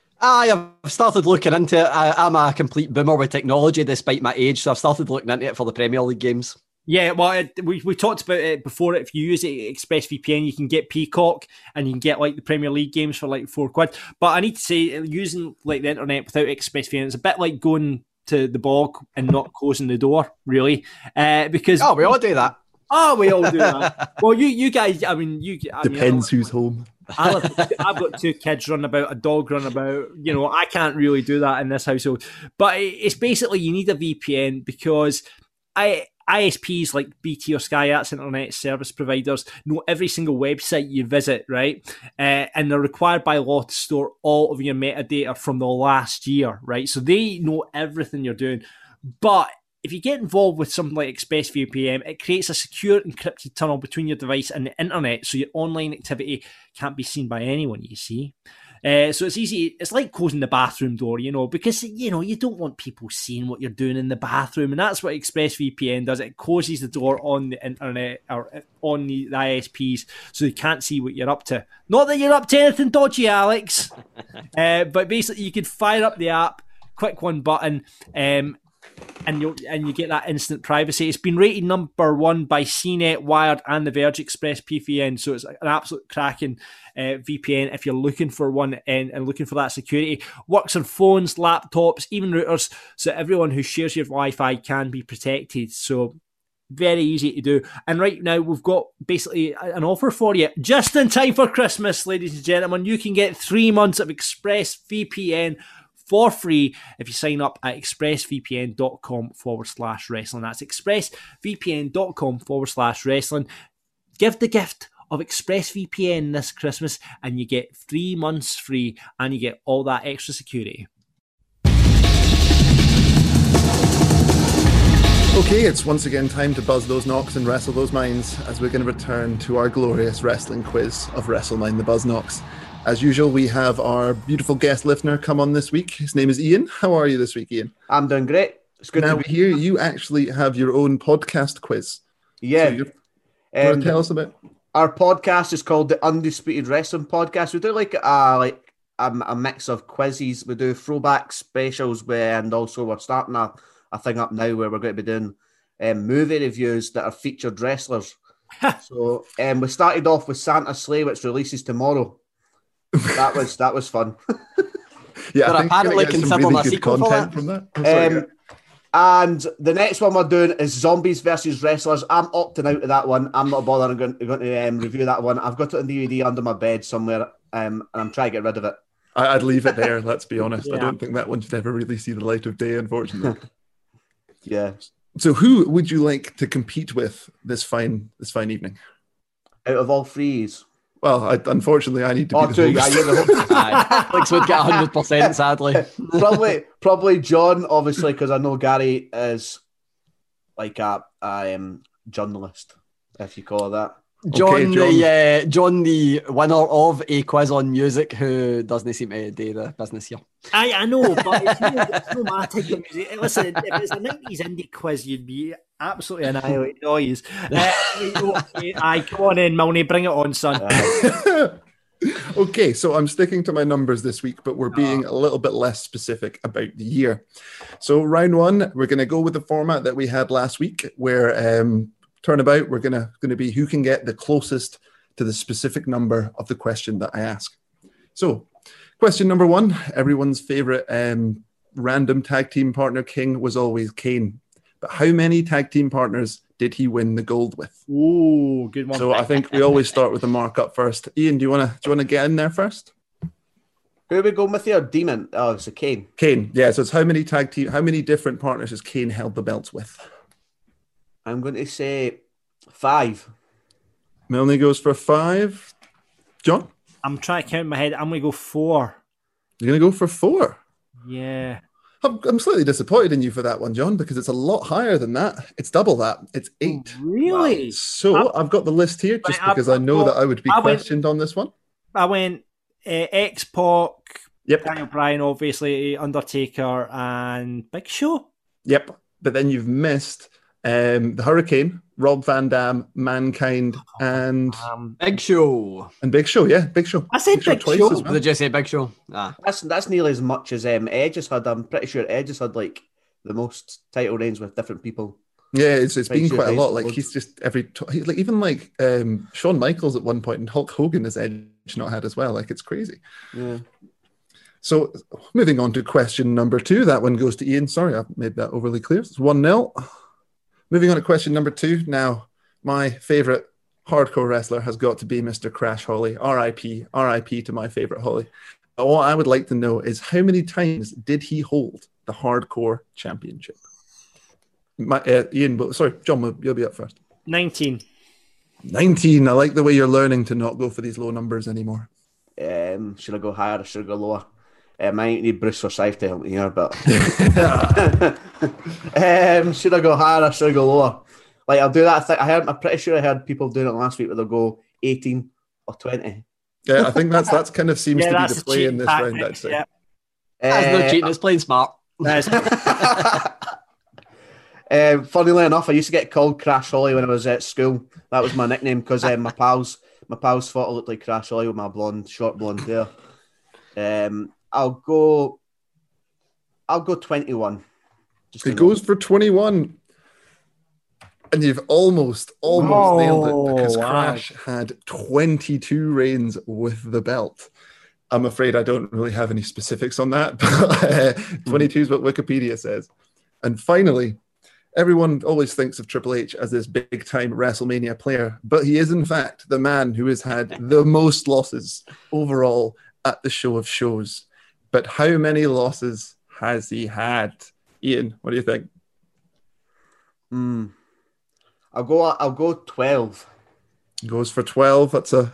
I have started looking into it. I, I'm a complete boomer with technology despite my age, so I've started looking into it for the Premier League games. Yeah, well, it, we we talked about it before. If you use it, ExpressVPN, you can get Peacock and you can get like the Premier League games for like four quid. But I need to say, using like the internet without ExpressVPN, it's a bit like going to the bog and not closing the door, really. Uh, because oh, we all do that. Oh, we all do that. Well, you you guys, I mean, you I depends mean, who's home. I live, I've got two kids running about, a dog running about. You know, I can't really do that in this household. But it's basically you need a V P N because I. I S Ps like B T or Sky, that's internet service providers, know every single website you visit, right? Uh, and they're required by law to store all of your metadata from the last year, right? So they know everything you're doing. But if you get involved with something like ExpressVPN, it creates a secure encrypted tunnel between your device and the internet, so your online activity can't be seen by anyone, you see. Uh, so it's easy. It's like closing the bathroom door, you know, because, you know, you don't want people seeing what you're doing in the bathroom. And that's what ExpressVPN does. It closes the door on the internet or on the, the I S Ps so they can't see what you're up to. Not that you're up to anything dodgy, Alex. uh, but basically, you can fire up the app, click one button, um, and you and you get that instant privacy. It's been rated number one by C net, Wired, and the Verge ExpressVPN. So it's an absolute cracking uh, V P N if you're looking for one and, and looking for that security. Works on phones, laptops, even routers, so everyone who shares your Wi-Fi can be protected. So very easy to do. And right now we've got basically an offer for you. Just in time for Christmas, ladies and gentlemen, you can get three months of ExpressVPN for free if you sign up at expressvpn.com forward slash wrestling. That's expressvpn.com forward slash wrestling. Give the gift of ExpressVPN this Christmas and you get three months free and you get all that extra security. Okay, it's once again time to buzz those knocks and wrestle those minds as we're going to return to our glorious wrestling quiz of WrestleMind the Buzz Knocks. As usual, we have our beautiful guest listener come on this week. His name is Ian. How are you this week, Ian? I'm doing great. It's good now to be here. You actually have your own podcast quiz. Yeah. So you um, want to tell us about? Our podcast is called the Undisputed Wrestling Podcast. We do like a like a, a mix of quizzes. We do throwback specials, where, and also we're starting a, a thing up now where we're going to be doing um, movie reviews that are featured wrestlers. So um, we started off with Santa Slay, which releases tomorrow. That was that was fun. Yeah, but I think apparently get some considered really a good sequel for content that. from that. I'm sorry, Um, yeah. and the next one we're doing is Zombies versus Wrestlers. I'm opting out of that one. I'm not bothering going, going to um, review that one. I've got it on D V D under my bed somewhere, um, and I'm trying to get rid of it. I, I'd leave it there. Let's be honest. Yeah. I don't think that one should ever really see the light of day, unfortunately. Yeah. So, who would you like to compete with this fine this fine evening? Out of all threes. Well, I, unfortunately, I need to be Oh, the two, host. yeah, you're the host. Aye. Alex would get one hundred percent, sadly. probably, probably John, obviously, because I know Gary is like a, a um, journalist, if you call it that. John, Okay, the uh, John, the winner of a quiz on music, who doesn't seem to do the business here. I, I know, but it's no, it's no my type of music. Listen, if it was a nineties indie quiz, you'd be absolutely annihilated. Noise. Uh, okay, aye, come on in, Milne, bring it on, son. Okay, so I'm sticking to my numbers this week, but we're being a little bit less specific about the year. So round one, we're going to go with the format that we had last week, where um, turnabout, we're going to going to be who can get the closest to the specific number of the question that I ask. So, question number one, everyone's favorite um, random tag team partner king was always Kane. But how many tag team partners did he win the gold with? Ooh, good one. So I think we always start with the markup first. Ian, do you want to do you want to get in there first? Who are we going with here? Demon. Oh, it's a Kane. Kane. Yeah. So it's how many tag team, how many different partners has Kane held the belts with? I'm going to say five. Milne goes for five. John, I'm trying to count in my head. I'm going to go four. you're gonna go for four. Yeah. I'm, I'm slightly disappointed in you for that one, John, because it's a lot higher than that. It's double that. It's eight. Really? So I've got the list here just Right, I've- because I know I've that got- I would be I went- questioned on this one. I went uh, X-Pac, Yep. Daniel Bryan, obviously, Undertaker, and Big Show. Yep. But then you've missed um, the Hurricane, Rob Van Dam, Mankind, and Um, Big Show. and Big Show. Yeah, Big Show. I said Big Show. as well. Did you say Big Show? Ah. That's that's nearly as much as um, Edge has had. I'm pretty sure Edge has had like the most title reigns with different people. Yeah, it's it's been Big Show quite a days lot. of Like old. he's just every t- he- like even like um, Shawn Michaels at one point and Hulk Hogan has Edge not had as well. Like it's crazy. Yeah. So moving on to question number two. That one goes to Ian. Sorry, I've made that overly clear. It's one nil. Moving on to question number two. Now, my favorite hardcore wrestler has got to be Mister Crash Holly. R I P. R I P to my favorite Holly. But what I would like to know is how many times did he hold the hardcore championship? My, uh, Ian, but sorry, John, you'll be up first. nineteen. nineteen. I like the way you're learning to not go for these low numbers anymore. Um, should I go higher or should I go lower? Um, I might need Bruce Forsyth to help me here, but um, should I go higher or should I go lower? Like I'll do that. I, think, I heard. I'm pretty sure I heard people doing it last week where they'll go eighteen or twenty. Yeah, I think that's that's kind of seems Yeah, to be that's the a play in cheating this tactic, round. I'd say. yeah. That's no Uh, cheating, it's playing smart. That's Um, funnily enough, I used to get called Crash Holly when I was at school. That was my nickname because um, my pals, my pals thought I looked like Crash Holly with my blonde, short blonde hair. Um, I'll go. I'll go twenty-one. Just He to know. goes for twenty-one. And you've almost, almost Oh, nailed it because wow. Crash had twenty-two reigns with the belt. I'm afraid I don't really have any specifics on that, but uh, twenty-two is what Wikipedia says. And finally, everyone always thinks of Triple H as this big-time WrestleMania player, but he is in fact the man who has had the most losses overall at the show of shows. But how many losses has he had? Ian, what do you think? Hmm. I'll go. I'll go twelve. Goes for twelve. That's a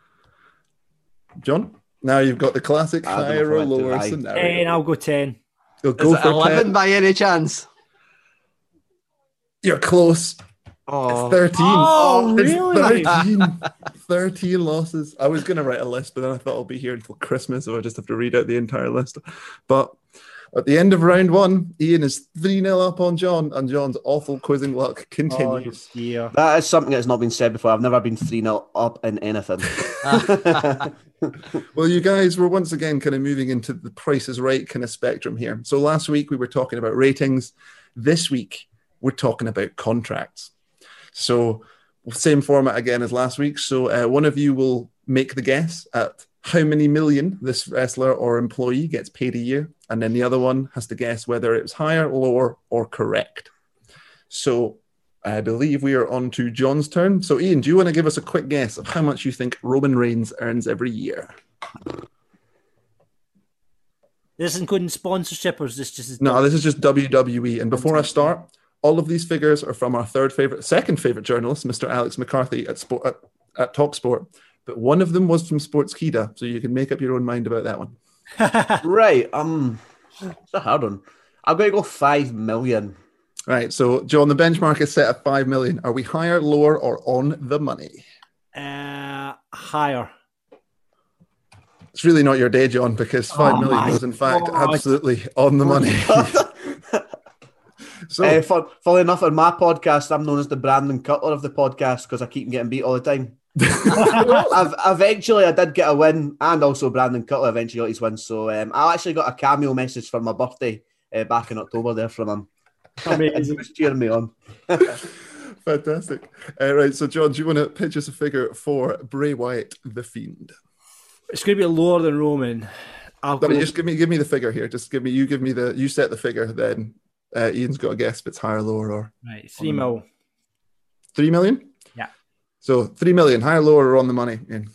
John. Now you've got the classic I don't know if higher I or went too lower high. scenario. ten. I'll go ten. You'll Is go it for eleven ten. by any chance? You're close. Oh, It's thirteen. Oh, It's really? thirteen. thirteen losses. I was going to write a list, but then I thought I'll be here until Christmas, so I just have to read out the entire list. But at the end of round one, Ian is three nil up on John, and John's awful quizzing luck Oh, continues. dear. That is something that's not been said before. I've never been three nil up in anything. Well, you guys were once again kind of moving into the Price is Right kind of spectrum here. So last week we were talking about ratings. This week we're talking about contracts. So same format again as last week. So uh, one of you will make the guess at how many million this wrestler or employee gets paid a year, and then the other one has to guess whether it was higher, lower, or correct. So I believe we are on to John's turn. So Ian, do you want to give us a quick guess of how much you think Roman Reigns earns every year? This is including sponsorship, or is this just No, this is just W W E. And before I start, all of these figures are from our third favorite, second favorite journalist, Mister Alex McCarthy at Sport at, at TalkSport. But one of them was from Sportskeeda, so you can make up your own mind about that one. Right. Um, it's a hard one. I'm going to go five million. Right. So, John, the benchmark is set at five million. Are we higher, lower, or on the money? uh, higher? It's really not your day, John, because five Oh million my was in fact God. absolutely on the money. So, Uh, fun, funnily enough, on my podcast, I'm known as the Brandon Cutler of the podcast because I keep getting beat all the time. I've, eventually, I did get a win, and also Brandon Cutler eventually got his win. So um, I actually got a cameo message for my birthday uh, back in October there from him. Amazing. He was cheering me on. fantastic. Uh, right. So, John, do you want to pitch us a figure for Bray Wyatt, the Fiend? It's going to be lower than Roman. I'll No, go, but just give me give me the figure here. Just give me you give me the you set the figure. Then uh, Ian's got a guess if it's higher, lower, or right, three mil. three million. Yeah. So three million, higher, lower, or on the money. Ian?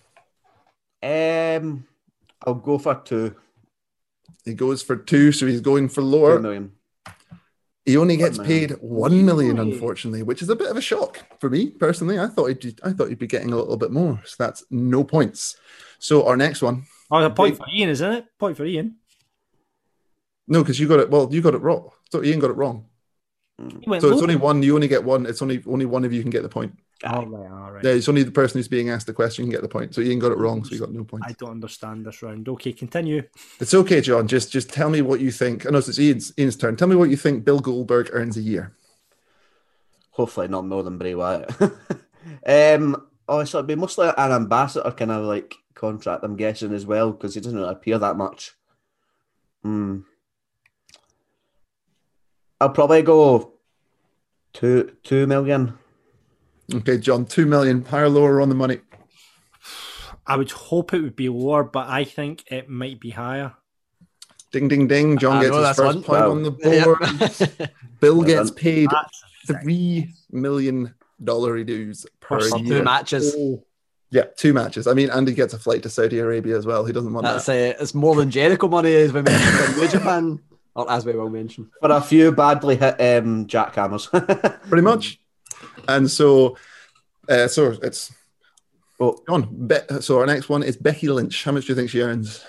Um, I'll go for two. He goes for two, so he's going for Two lower. million. He only gets One million. paid one million, Really? unfortunately, which is a bit of a shock for me personally. I thought he'd I thought he'd be getting a little bit more. So that's no points. So our next one. Oh, a point for Ian, isn't it? Point for Ian. No, because you got it. Well, you got it wrong. So Ian got it wrong. He went So it's low. only one. You only get one. It's only only one of you can get the point. All right, all right. Yeah, it's only the person who's being asked the question can get the point. So Ian got it wrong, so you got no point. I don't understand this round. Okay, continue. It's okay, John. Just just tell me what you think. I know it's Ian's, Ian's turn. Tell me what you think Bill Goldberg earns a year. Hopefully not more than Bray Wyatt. um, oh, so it'd be mostly an ambassador kind of like contract, I'm guessing, as well, because he doesn't really appear that much. Hmm. I'll probably go two two million. Okay, John, two million. Higher, lower on the money. I would hope it would be lower, but I think it might be higher. Ding, ding, ding. John I gets know his that's first one. point Wow. on the board. Yeah. Bill Well gets done. paid That's three million dollar dues per For For year. two matches. Oh, Yeah, two matches. I mean, Andy gets a flight to Saudi Arabia as well. He doesn't want That's that. uh, it's more than Jericho money, as we mentioned in New Japan, or as we will mention. For a few badly hit um, jackhammers. Pretty much. And so, uh, so it's Oh, John. Be- so our next one is Becky Lynch. How much do you think she earns?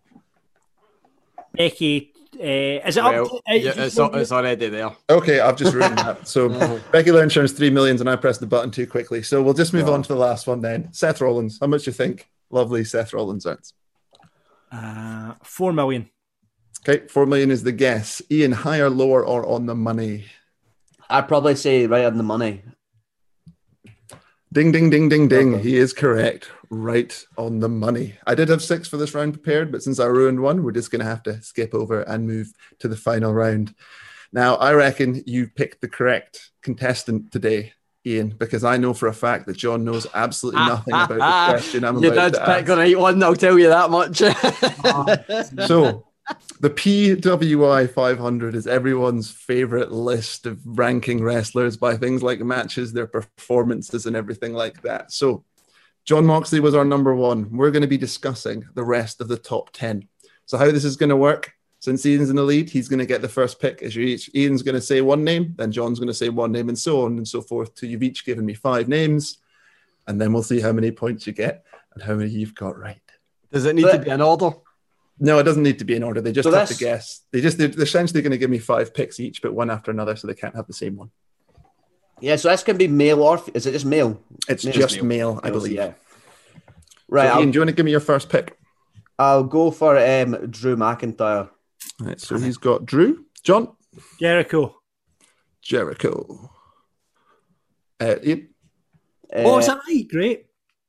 Becky, uh, is it Well, up? To, yeah, it's, al- it's already there. Okay, I've just ruined that. So Becky Lynch earns three millions, and I pressed the button too quickly. So we'll just move Oh. on to the last one then. Seth Rollins. How much do you think lovely Seth Rollins earns? uh, four million. Okay, four million is the guess. Ian, higher, lower, or on the money? I'd probably say right on the money. Ding, ding, ding, ding, ding. Okay. He is correct. Right on the money. I did have six for this round prepared, but since I ruined one, we're just going to have to skip over and move to the final round. Now, I reckon you picked the correct contestant today, Ian, because I know for a fact that John knows absolutely nothing about the question I'm You about did to pick ask. the right one, I'll tell you that much. So, the P W I five hundred is everyone's favorite list of ranking wrestlers by things like matches, their performances, and everything like that. So, John Moxley was our number one. We're going to be discussing the rest of the top ten. So, how this is going to work, since Ian's in the lead, he's going to get the first pick. As you each, Ian's going to say one name, then John's going to say one name, and so on and so forth, till you've each given me five names. And then we'll see how many points you get and how many you've got right. Does it need to be in order? No, it doesn't need to be in order. They just So have this- to guess. They just they're essentially going to give me five picks each, but one after another, so they can't have the same one. Yeah, so this can be male or f- is it just male? It's Male. just male, I Males, believe. Yeah. Right, So, Ian, I'll, do you want to give me your first pick? I'll go for um, Drew McIntyre. Right, so he's got Drew, John, Jericho. Jericho. Uh, Ian, Uh, Oh, is that right? Great.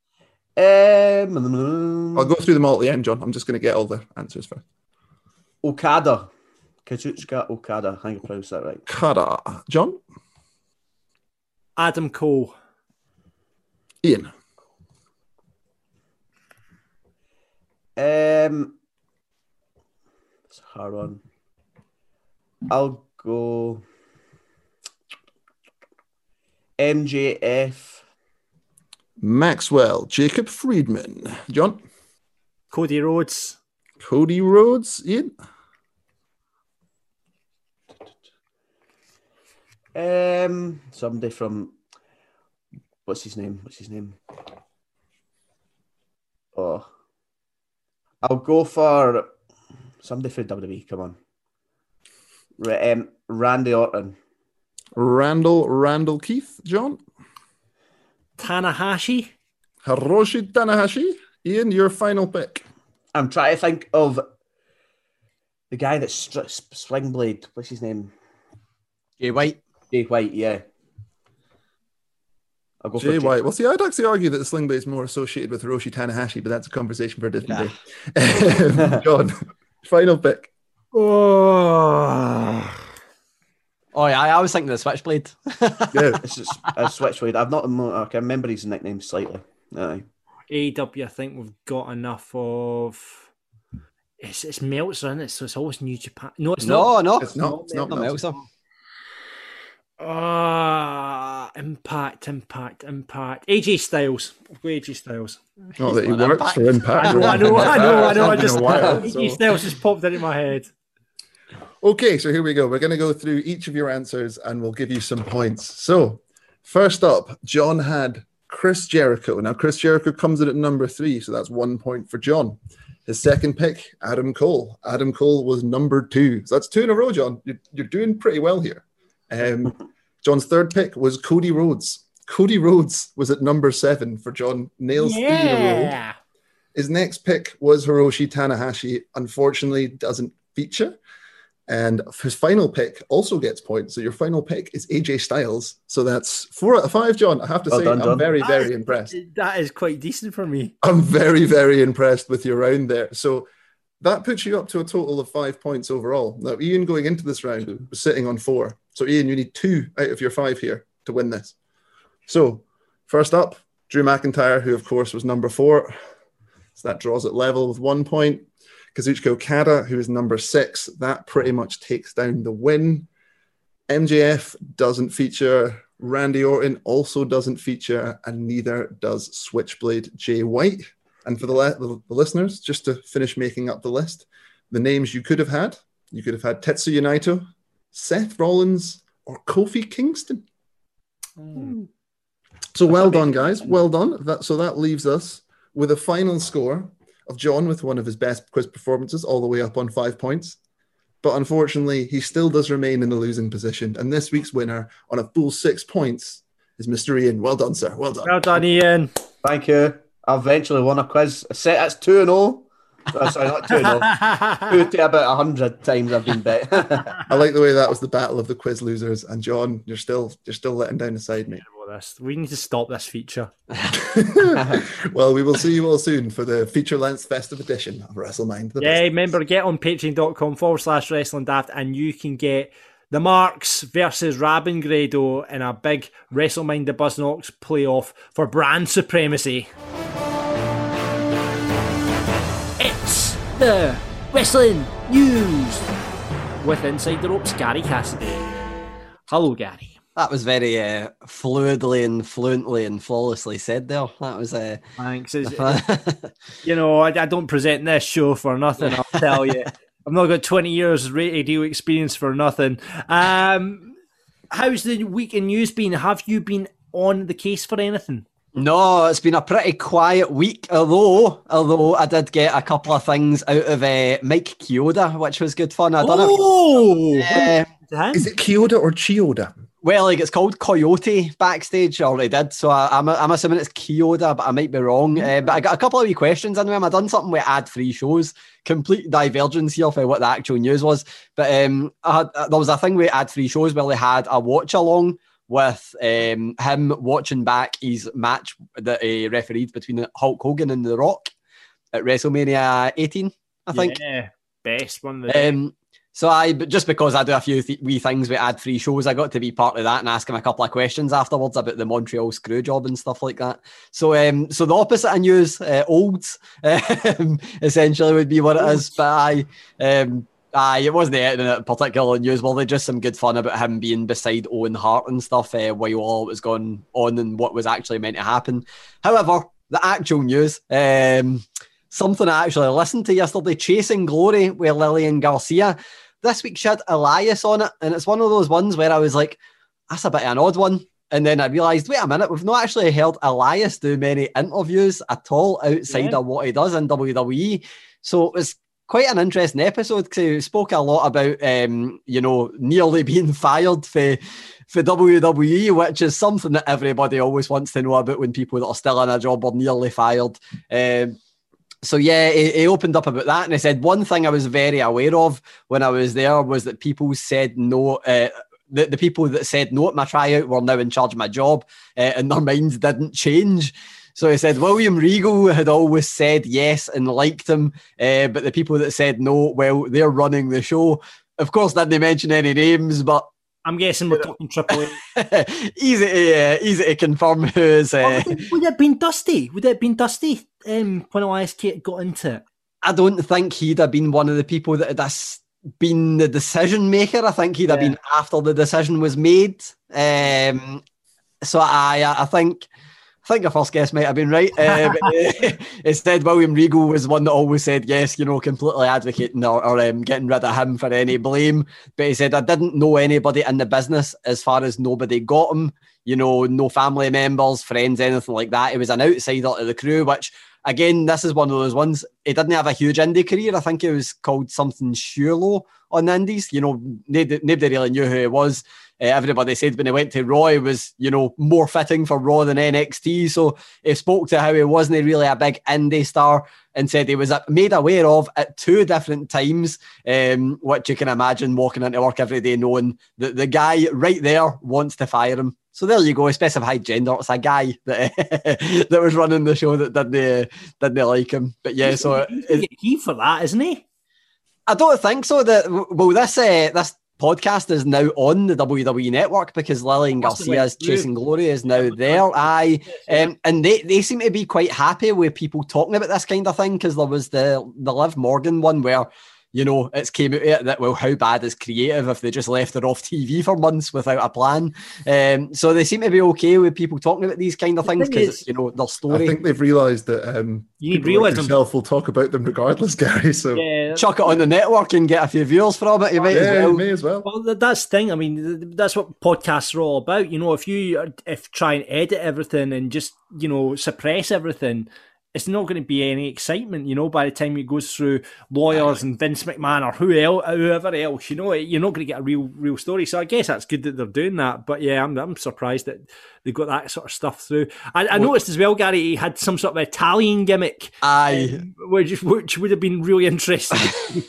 Um, I'll go through them all at the end, John. I'm just going to get all the answers first. Okada. Kazuchika Okada. I think I pronounced that right. Kara, John, Adam Cole. Ian, Um, it's a hard one. I'll go M J F. Maxwell, Jacob Friedman, John, Cody Rhodes. Cody Rhodes, Ian, Um, somebody from what's his name? What's his name? Oh, I'll go for somebody from W W E. Come on, Ra- um, Randy Orton. Randall, Randall Keith, John, Tanahashi. Hiroshi Tanahashi, Ian, your final pick. I'm trying to think of the guy that's str- Sling Blade. What's his name? Jay White. Jay White. Yeah. I'll go Jay for White. Well, see, I'd actually argue that the Sling Blade is more associated with Hiroshi Tanahashi, but that's a conversation for a different day. John, final pick. Oh. Oh, yeah, I was thinking the Switchblade. Yeah. It's just a Switchblade. I've not. I can remember his nickname slightly. Aye. A E W, I think we've got enough of. It's, it's Meltzer, isn't it? So it's always New Japan. No, it's No, no. It's not. It's not. Not Meltzer. Meltzer. not. Ah, Impact, Impact, Impact. A J Styles. I've got A J Styles. Not that he Not works Impact. for Impact. I know, I know, I know, I know. I It's just been a while, A J so- Styles just popped into my head. Okay, so here we go. We're going to go through each of your answers and we'll give you some points. So, first up, John had Chris Jericho. Now, Chris Jericho comes in at number three, so that's one point for John. His second pick, Adam Cole. Adam Cole was number two. So that's two in a row, John. You're, you're doing pretty well here. Um, John's third pick was Cody Rhodes. Cody Rhodes was at number seven for John. Nails three in a row. His next pick was Hiroshi Tanahashi. Unfortunately, doesn't feature. And his final pick also gets points. So your final pick is A J Styles. So that's four out of five, John. I have to Well say, done, I'm John. very, That very is- impressed. That is quite decent for me. I'm very, very impressed with your round there. So that puts you up to a total of five points overall. Now, Ian going into this round was sitting on four. So, Ian, you need two out of your five here to win this. So, first up, Drew McIntyre, who, of course, was number four. So that draws it level with one point. Kazuchika Okada, who is number six. That pretty much takes down the win. M J F doesn't feature. Randy Orton also doesn't feature. And neither does Switchblade Jay White. And for the, le- the, the listeners, just to finish making up the list, the names you could have had, you could have had Tetsuya Naito, Seth Rollins, or Kofi Kingston. Mm. So well done, guys. Well done. That, so that leaves us with a final score of John with one of his best quiz performances, all the way up on five points. But unfortunately, he still does remain in the losing position. And this week's winner on a full six points is Mister Ian. Well done, sir. Well done. Well done, Ian. Thank you. I eventually won a quiz. I said that's two and oh. Oh, sorry, not two and oh. Two to about a hundred times I've been bet. I like the way that was the battle of the quiz losers. And John, you're still you're still letting down the side, mate. This. We need to stop this feature. Well, we will see you all soon for the feature-length festive edition of WrestleMind. The Yeah, Business. remember, get on patreon.com forward slash wrestling daft and you can get the Marks versus Rabin Grado in a big WrestleMind the Buzznox playoff for brand supremacy. It's the Wrestling News with Inside the Ropes, Gary Cassidy. Hello, Gary. That was very uh, fluidly and fluently and flawlessly said there. That was... Uh, Thanks. You know, I, I don't present this show for nothing, I'll tell you. I've not got twenty years radio experience for nothing. Um, how's the week in news been? Have you been on the case for anything? No, it's been a pretty quiet week, although although I did get a couple of things out of uh, Mike Chioda, which was good fun. I don't know. Oh! Uh, Is it Chioda or Chioda? well, like it's called Coyote backstage, I already did, so I, I'm I'm assuming it's Chioda, but I might be wrong. Uh, but I got a couple of wee questions in him. I done something with ad-free shows. Complete divergence here for what the actual news was. But um, I had, there was a thing with ad-free shows where they had a watch-along with um, him watching back his match that he refereed between Hulk Hogan and The Rock at WrestleMania eighteen, I think. Yeah, best one of the... Um, so I, but just because I do a few th- wee things with ad-free shows, I got to be part of that and ask him a couple of questions afterwards about the Montreal screw job and stuff like that. So, um, so the opposite of news, uh, olds, um, essentially would be what it is. But I, um, aye, it wasn't anything particular news. Well, they just some good fun about him being beside Owen Hart and stuff uh, while all was going on and what was actually meant to happen. However, the actual news, um, something I actually listened to yesterday, Chasing Glory with Lillian Garcia. This week she had Elias on it, and it's one of those ones where I was like, that's a bit of an odd one. And then I realised, wait a minute, we've not actually heard Elias do many interviews at all outside Yeah. of what he does in W W E. So it was quite an interesting episode because he spoke a lot about, um, you know, nearly being fired for, for W W E, which is something that everybody always wants to know about when people that are still in a job are nearly fired. Um, So yeah, he, he opened up about that and he said, one thing I was very aware of when I was there was that people said no, uh, the, the people that said no at my tryout were now in charge of my job uh, and their minds didn't change. So he said, William Regal had always said yes and liked him, uh, but the people that said no, well, they're running the show. Of course, didn't mention any names, but I'm guessing we're talking Triple H. easy, to, uh, easy to confirm who is... Uh, Oh, would it have been Dusty? Would it have been Dusty um, when Elias Kate got into it? I don't think he'd have been one of the people that had this been the decision maker. I think he'd have Yeah. been after the decision was made. Um, so I, I think, I think your first guess might have been right. Um, instead, William Regal was one that always said yes, you know, completely advocating or, or um, getting rid of him for any blame. But he said, I didn't know anybody in the business as far as nobody got him, you know, no family members, friends, anything like that. He was an outsider to the crew, which, again, this is one of those ones. He didn't have a huge indie career. I think it was called something Shurlow on the Indies. You know, nobody, nobody really knew who he was. Uh, everybody said when he went to Raw, he was, you know, more fitting for Raw than N X T. So he spoke to how he wasn't really a big indie star and said he was made aware of at two different times, um, which you can imagine walking into work every day knowing that the guy right there wants to fire him. So there you go. He specified gender. It's a guy that that was running the show that didn't, didn't like him. But yeah, so he's he for that, isn't he? I don't think so. That well, this uh, this podcast is now on the W W E network because Lillian Garcia's Chasing Glory is now there. Aye, um, and they, they seem to be quite happy with people talking about this kind of thing because there was the the Liv Morgan one where, you know, it's came out of it that, well, how bad is creative if they just left her off T V for months without a plan? Um, so they seem to be okay with people talking about these kind of The things thing because is- it's, you know, their story. I think they've realised that um, You need people like realism. yourself will talk about them regardless, Gary. So yeah, Yeah. Chuck it on the network and get a few viewers from it. You might as well. you may as well. Well, th- that's the thing. I mean, th- that's what podcasts are all about. You know, if you are- if try and edit everything and just, you know, suppress everything, it's not going to be any excitement. You know, by the time it goes through lawyers and Vince McMahon or who el- whoever else, you know, you're not going to get a real real story. So I guess that's good that they're doing that. But yeah, I'm I'm surprised that they got that sort of stuff through. I, I noticed as well, Gary, he had some sort of Italian gimmick, Aye. um, which which would have been really interesting.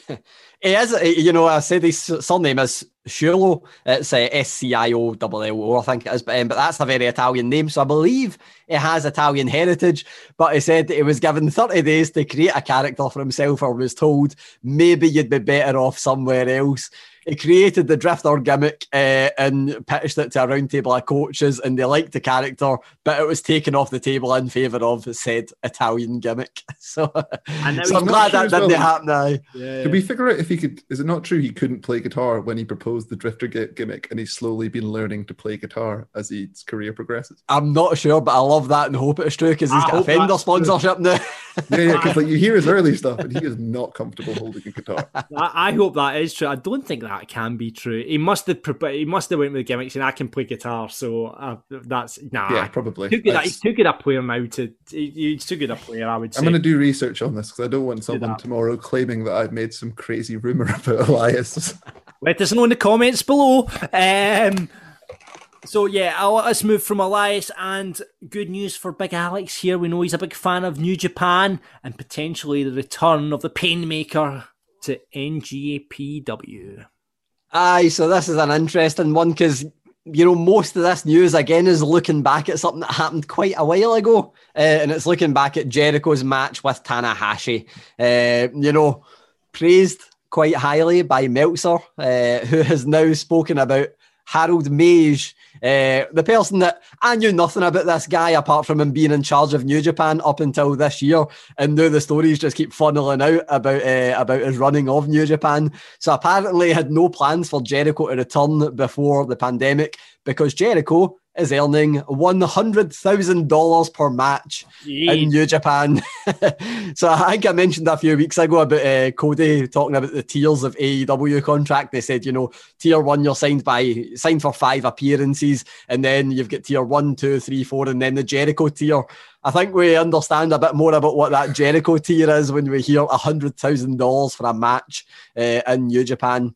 He is, you know, I said his surname is Shurlow. It's uh, S C I O L L O, I think it is, but, um, but that's a very Italian name. So I believe he has Italian heritage. But he said that he was given thirty days to create a character for himself, or was told maybe you'd be better off somewhere else. He created the Drifter gimmick uh, and pitched it to a round table of coaches, and they liked the character, but it was taken off the table in favour of said Italian gimmick. So, And so I'm not glad sure that as well. didn't happen. Aye. Yeah. Did we figure out if he could? Is it not true he couldn't play guitar when he proposed the Drifter gi- gimmick, and he's slowly been learning to play guitar as his career progresses? I'm not sure, but I love that and hope it's true because he's I got a hope Fender that's true. sponsorship now. Yeah, yeah, because like you hear his early stuff, and he is not comfortable holding a guitar. I, I hope that is true. I don't think that can be true. He must have. Pre- he must have went with the gimmick saying I can play guitar. So uh, that's nah. Yeah, probably. Too good. That's- He's too good a player now. To he, he's too good a player. I would say. I'm going to do research on this because I don't want someone that. tomorrow claiming that I've made some crazy rumor about Elias. Let us know in the comments below. Um, so yeah, I'll, let's move from Elias, and good news for Big Alex here. We know he's a big fan of New Japan and potentially the return of the Painmaker to N G A P W. Aye, so this is an interesting one because, you know, most of this news, again, is looking back at something that happened quite a while ago. Uh, and it's looking back at Jericho's match with Tanahashi. Uh, you know, praised quite highly by Meltzer, uh, who has now spoken about Harold Mage, uh, the person that I knew nothing about this guy apart from him being in charge of New Japan up until this year, and now the stories just keep funneling out about uh, about his running of New Japan. So apparently he had no plans for Jericho to return before the pandemic because Jericho is earning one hundred thousand dollars per match in New Japan. So I think I mentioned a few weeks ago about uh, Cody talking about the tiers of A E W contract. They said, you know, tier one, you're signed by signed for five appearances, and then you've got tier one, two, three, four, and then the Jericho tier. I think we understand a bit more about what that Jericho tier is when we hear one hundred thousand dollars for a match uh, in New Japan.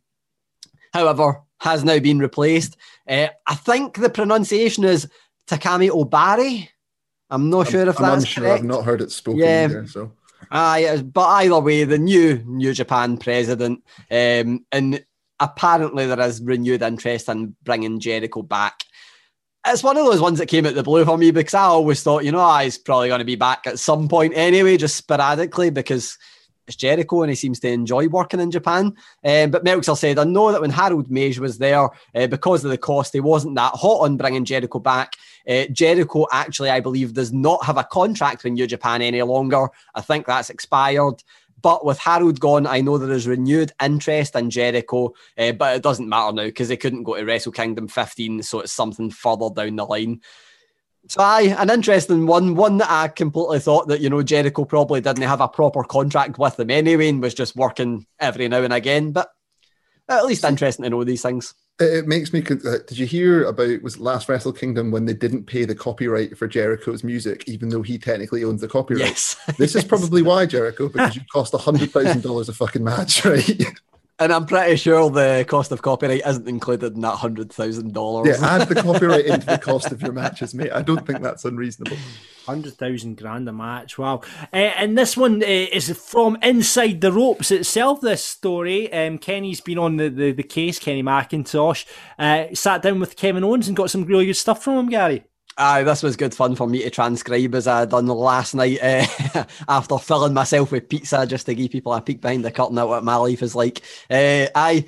However, has now been replaced. Uh, I think the pronunciation is Takami Obari. I'm not sure if I'm that's unsure. correct. I've not heard it spoken Yeah. either. So Aye, but either way, the new New Japan president, um, and apparently there is renewed interest in bringing Jericho back. It's one of those ones that came out the blue for me because I always thought, you know, ah, he's probably going to be back at some point anyway, just sporadically because it's Jericho and he seems to enjoy working in Japan. Um, but Meltzer said, I know that when Harold Mage was there, uh, because of the cost, he wasn't that hot on bringing Jericho back. Uh, Jericho actually, I believe, does not have a contract with New Japan any longer. I think that's expired. But with Harold gone, I know there is renewed interest in Jericho, uh, but it doesn't matter now because they couldn't go to Wrestle Kingdom fifteen, so it's something further down the line. So aye, an interesting one. One that I completely thought that, you know, Jericho probably didn't have a proper contract with them anyway and was just working every now and again. But at least interesting to know these things. It makes me. Uh, did you hear about was it last Wrestle Kingdom when they didn't pay the copyright for Jericho's music, even though he technically owns the copyright? Yes. This yes. is probably why, Jericho, because you cost a hundred thousand dollars a fucking match, right? And I'm pretty sure the cost of copyright isn't included in that hundred thousand dollars. Yeah, add the copyright into the cost of your matches, mate. I don't think that's unreasonable. Hundred thousand grand a match, wow! Uh, and this one uh, is from inside the ropes itself. This story, um, Kenny's been on the, the, the case. Kenny McIntosh uh, sat down with Kevin Owens and got some really good stuff from him, Gary. Aye, this was good fun for me to transcribe as I done last night uh, after filling myself with pizza just to give people a peek behind the curtain at what my life is like. Uh, aye,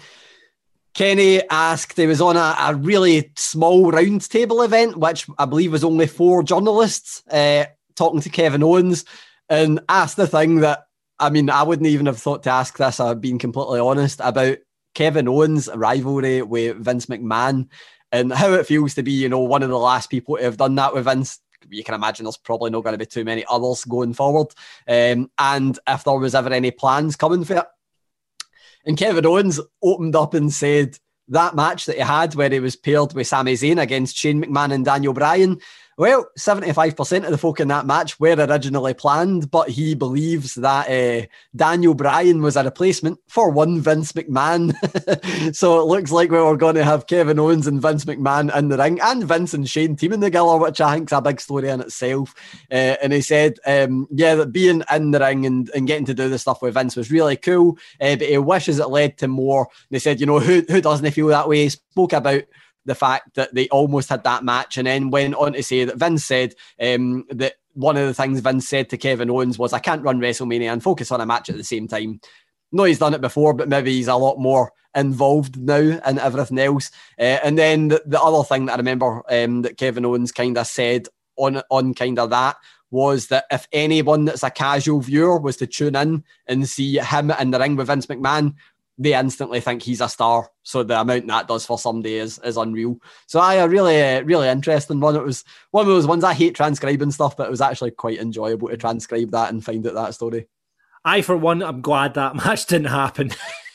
Kenny asked, he was on a, a really small round table event, which I believe was only four journalists uh, talking to Kevin Owens, and asked the thing that, I mean, I wouldn't even have thought to ask this, I've been completely honest, about Kevin Owens' rivalry with Vince McMahon. And how it feels to be, you know, one of the last people to have done that with Vince. You can imagine there's probably not going to be too many others going forward. Um, and if there was ever any plans coming for it. And Kevin Owens opened up and said that match that he had where he was paired with Sami Zayn against Shane McMahon and Daniel Bryan, well, seventy-five percent of the folk in that match were originally planned, but he believes that uh, Daniel Bryan was a replacement for one Vince McMahon. So it looks like we were going to have Kevin Owens and Vince McMahon in the ring, and Vince and Shane teaming together, which I think is a big story in itself. Uh, and he said, um, yeah, that being in the ring and, and getting to do the stuff with Vince was really cool, uh, but he wishes it led to more. And they said, you know, who, who doesn't feel that way? He spoke about the fact that they almost had that match, and then went on to say that Vince said um, that one of the things Vince said to Kevin Owens was, I can't run WrestleMania and focus on a match at the same time. No, he's done it before, but maybe he's a lot more involved now in everything else. Uh, and then the, the other thing that I remember um, that Kevin Owens kind of said on, on kind of that was that if anyone that's a casual viewer was to tune in and see him in the ring with Vince McMahon, they instantly think he's a star. So the amount that does for somebody is, is unreal. So I a really, uh, really interesting one. It was one of those ones I hate transcribing stuff, but it was actually quite enjoyable to transcribe that and find out that story. I, for one, I'm glad that match didn't happen.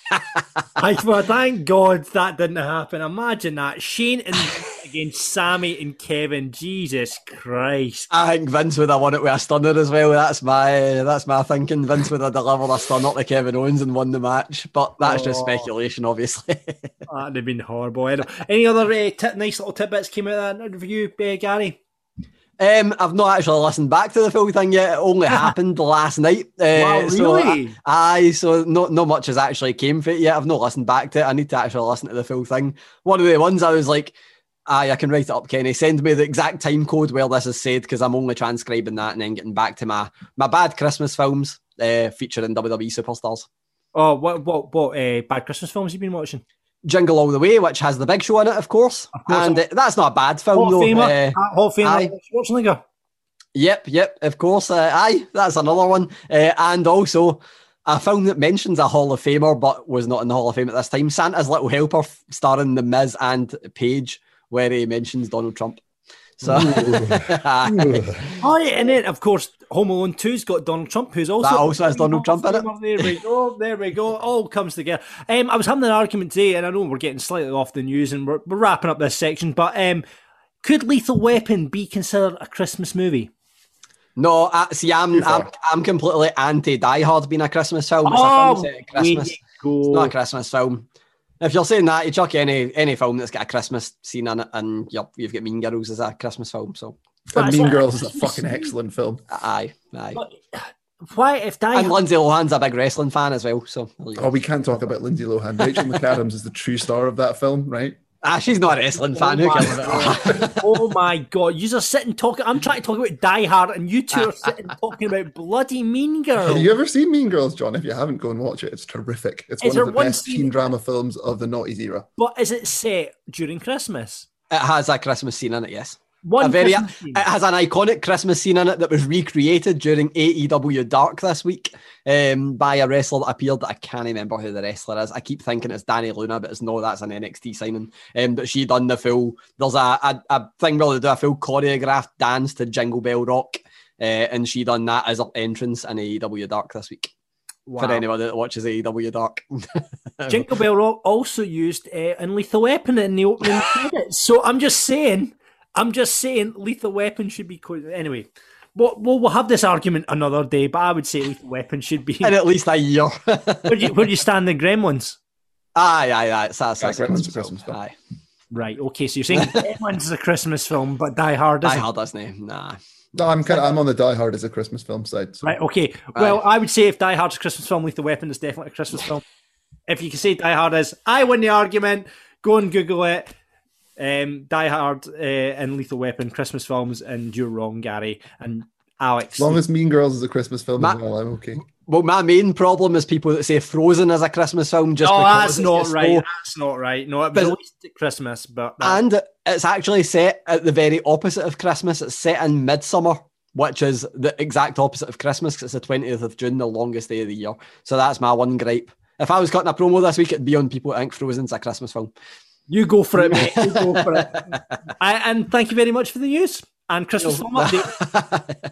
I well, thank God that didn't happen. Imagine that. Shane and against Sammy and Kevin. Jesus Christ. I think Vince would have won it with a stunner as well. That's my that's my thinking. Vince would have delivered a stunner to Kevin Owens and won the match. But that's oh. just speculation, obviously. That'd have been horrible. Any other uh, t- nice little tidbits came out of that interview, uh, Gary? Um, I've not actually listened back to the full thing yet. It only happened last night. Uh, wow, really? So I, aye, so not not much has actually came for it yet. I've not listened back to it. I need to actually listen to the full thing. One of the ones I was like, aye, I can write it up, Kenny. Send me the exact time code where this is said, because I'm only transcribing that and then getting back to my, my bad Christmas films uh, featuring W W E superstars. Oh, what what what uh, bad Christmas films have you been watching? Jingle All the Way, which has the Big Show in it, of course. Of course. And uh, that's not a bad film, Hall though. Famer, Uh, Hall of Famer, Schwarzenegger. Yep, yep, of course. Uh, aye, that's another one. Uh, and also, a film that mentions a Hall of Famer, but was not in the Hall of Fame at this time, Santa's Little Helper, starring The Miz and Paige, where he mentions Donald Trump. So, oh, yeah, and then, of course, Home Alone two's got Donald Trump, who's also... That also has Donald Trump in it. There we go, there we go. All comes together. Um, I was having an argument today, and I know we're getting slightly off the news, and we're, we're wrapping up this section, but um, could Lethal Weapon be considered a Christmas movie? No, uh, see, I'm, I'm I'm completely anti Die Hard being a Christmas film. It's oh, a film set at Christmas. It's not a Christmas film. If you're saying that, you chuck any any film that's got a Christmas scene in it, and you're, you've got Mean Girls as a Christmas film. So, and Mean Girls is a fucking excellent film. Aye, aye. But why, if Die and Lindsay Lohan's a big wrestling fan as well. So, oh, we can't talk about Lindsay Lohan. Rachel McAdams is the true star of that film, right? Ah, she's not a wrestling fan. Oh Who cares about her? Oh my God. You are sitting talking. I'm trying to talk about Die Hard, and you two are sitting talking about bloody Mean Girls. Have you ever seen Mean Girls, John? If you haven't, go and watch it. It's terrific. It's is one of the one best scene... teen drama films of the noughties era. But is it set during Christmas? It has a Christmas scene in it, yes. One a very, Christmas scene. it has an iconic Christmas scene in it that was recreated during A E W Dark this week um, by a wrestler that appeared. I can't remember who the wrestler is. I keep thinking it's Danny Luna, but it's no, that's an N X T signing. Um, but she done the full, there's a, a, a thing where they do a full choreographed dance to Jingle Bell Rock, uh, and she done that as her entrance in A E W Dark this week. Wow. For anybody that watches A E W Dark. Jingle Bell Rock also used uh, in Lethal Weapon in the opening credits. So I'm just saying, I'm just saying Lethal Weapon should be... Co- anyway, we'll, we'll, we'll have this argument another day, but I would say Lethal Weapon should be... in at least a year. where, do you, where do you stand in Gremlins? Aye, aye, aye. It's, that's Yeah, a Gremlins Christmas, is a Christmas film. film. Aye. Right, okay, so you're saying Gremlins is a Christmas film, but Die Hard isn't? Die Hard, isn't it? Nah. No, I'm kind of I'm on the Die Hard as a Christmas film side. So. Right, okay. Well, I would say if Die Hard's a Christmas film, Lethal Weapon is definitely a Christmas film. If you can say Die Hard is, I win the argument. Go and Google it. Um, Die Hard uh, and Lethal Weapon, Christmas films, and you're wrong, Gary. And Alex. As long as Mean Girls is a Christmas film Ma- as well, I'm okay. Well, my main problem is people that say Frozen is a Christmas film just No, because that's it's not just right. so- That's not right. No, it was released at Christmas, but that- And it's actually set at the very opposite of Christmas. It's set in midsummer, which is the exact opposite of Christmas because it's the twentieth of June, the longest day of the year. So that's my one gripe. If I was cutting a promo this week, it'd be on people who think Frozen's a Christmas film. you go for it, mate. You go for it. I, and thank you very much for the news and Christmas film update.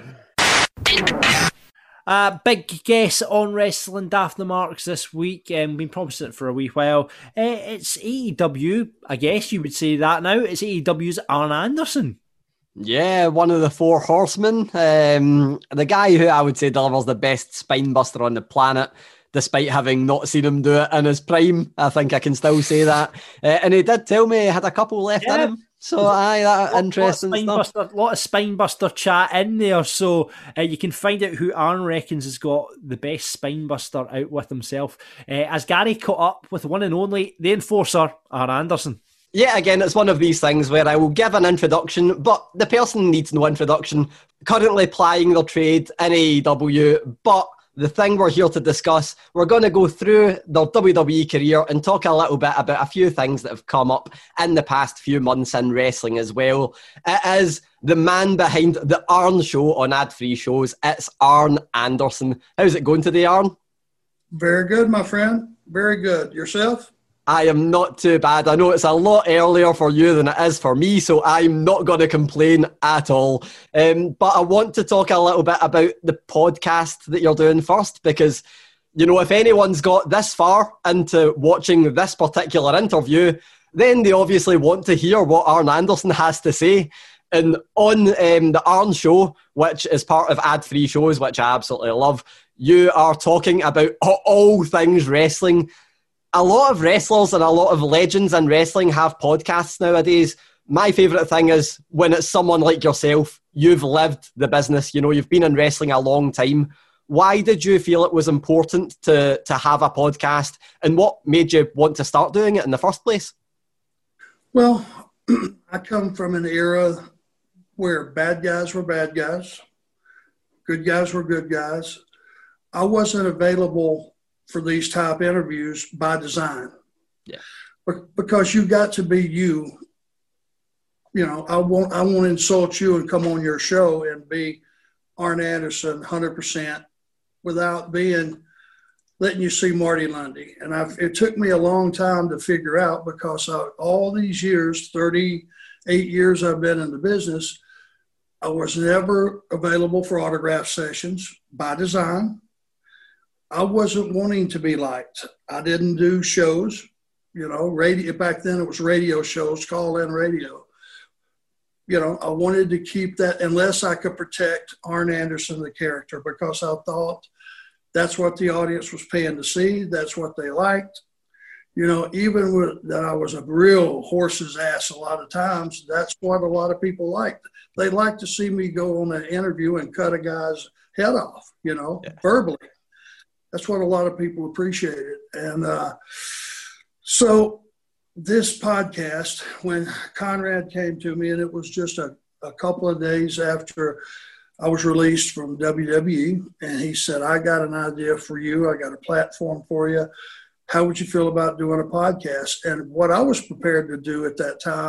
Uh, big guest on Wrestling Daft Marks this week, and um, been promising it for a wee while. Uh, it's A E W, I guess you would say that now. It's A E W's Arn Anderson. Yeah, one of the four horsemen. Um, the guy who I would say delivers the best spine buster on the planet, despite having not seen him do it in his prime. I think I can still say that. Uh, and he did tell me he had a couple left Yeah. in him. So, aye, that Lot- interesting lot of stuff. spine buster, lot of spine buster chat in there, so uh, you can find out who Arn reckons has got the best spine buster out with himself. Uh, as Gary caught up with one and only, the enforcer, Arn Anderson. Yeah, again, it's one of these things where I will give an introduction, but the person needs no introduction. Currently plying their trade in A E W, but the thing we're here to discuss, we're going to go through their W W E career and talk a little bit about a few things that have come up in the past few months in wrestling as well. It is the man behind the Arn Show on ad-free shows. It's Arn Anderson. How's it going today, Arn? Very good, my friend. Very good. Yourself? I am not too bad. I know it's a lot earlier for you than it is for me, so I'm not going to complain at all. Um, but I want to talk a little bit about the podcast that you're doing first, because, you know, if anyone's got this far into watching this particular interview, then they obviously want to hear what Arn Anderson has to say. And on um, the Arn Show, which is part of ad-free shows, which I absolutely love, you are talking about all things wrestling. A lot of wrestlers and a lot of legends in wrestling have podcasts nowadays. My favourite thing is when it's someone like yourself, you've lived the business, you know, you've been in wrestling a long time. Why did you feel it was important to, to have a podcast, and what made you want to start doing it in the first place? Well, I come from an era where bad guys were bad guys, good guys were good guys. I wasn't available for these type interviews by design. Yeah. Because you got to be you. You know, I won't I won't insult you and come on your show and be Arn Anderson one hundred percent without being letting you see Marty Lundy. And I've, it took me a long time to figure out, because I, all these years, thirty-eight years I've been in the business, I was never available for autograph sessions by design. I wasn't wanting to be liked. I didn't do shows, you know, radio. Back then it was radio shows, call-in radio. You know, I wanted to keep that unless I could protect Arn Anderson, the character, because I thought that's what the audience was paying to see. That's what they liked. You know, even with that I was a real horse's ass a lot of times, that's what a lot of people liked. They liked to see me go on an interview and cut a guy's head off, you know, yeah. verbally. That's what a lot of people appreciated. And uh, so this podcast, when Conrad came to me, and it was just a, a couple of days after I was released from W W E, and he said, I got an idea for you. I got a platform for you. How would you feel about doing a podcast? And what I was prepared to do at that time,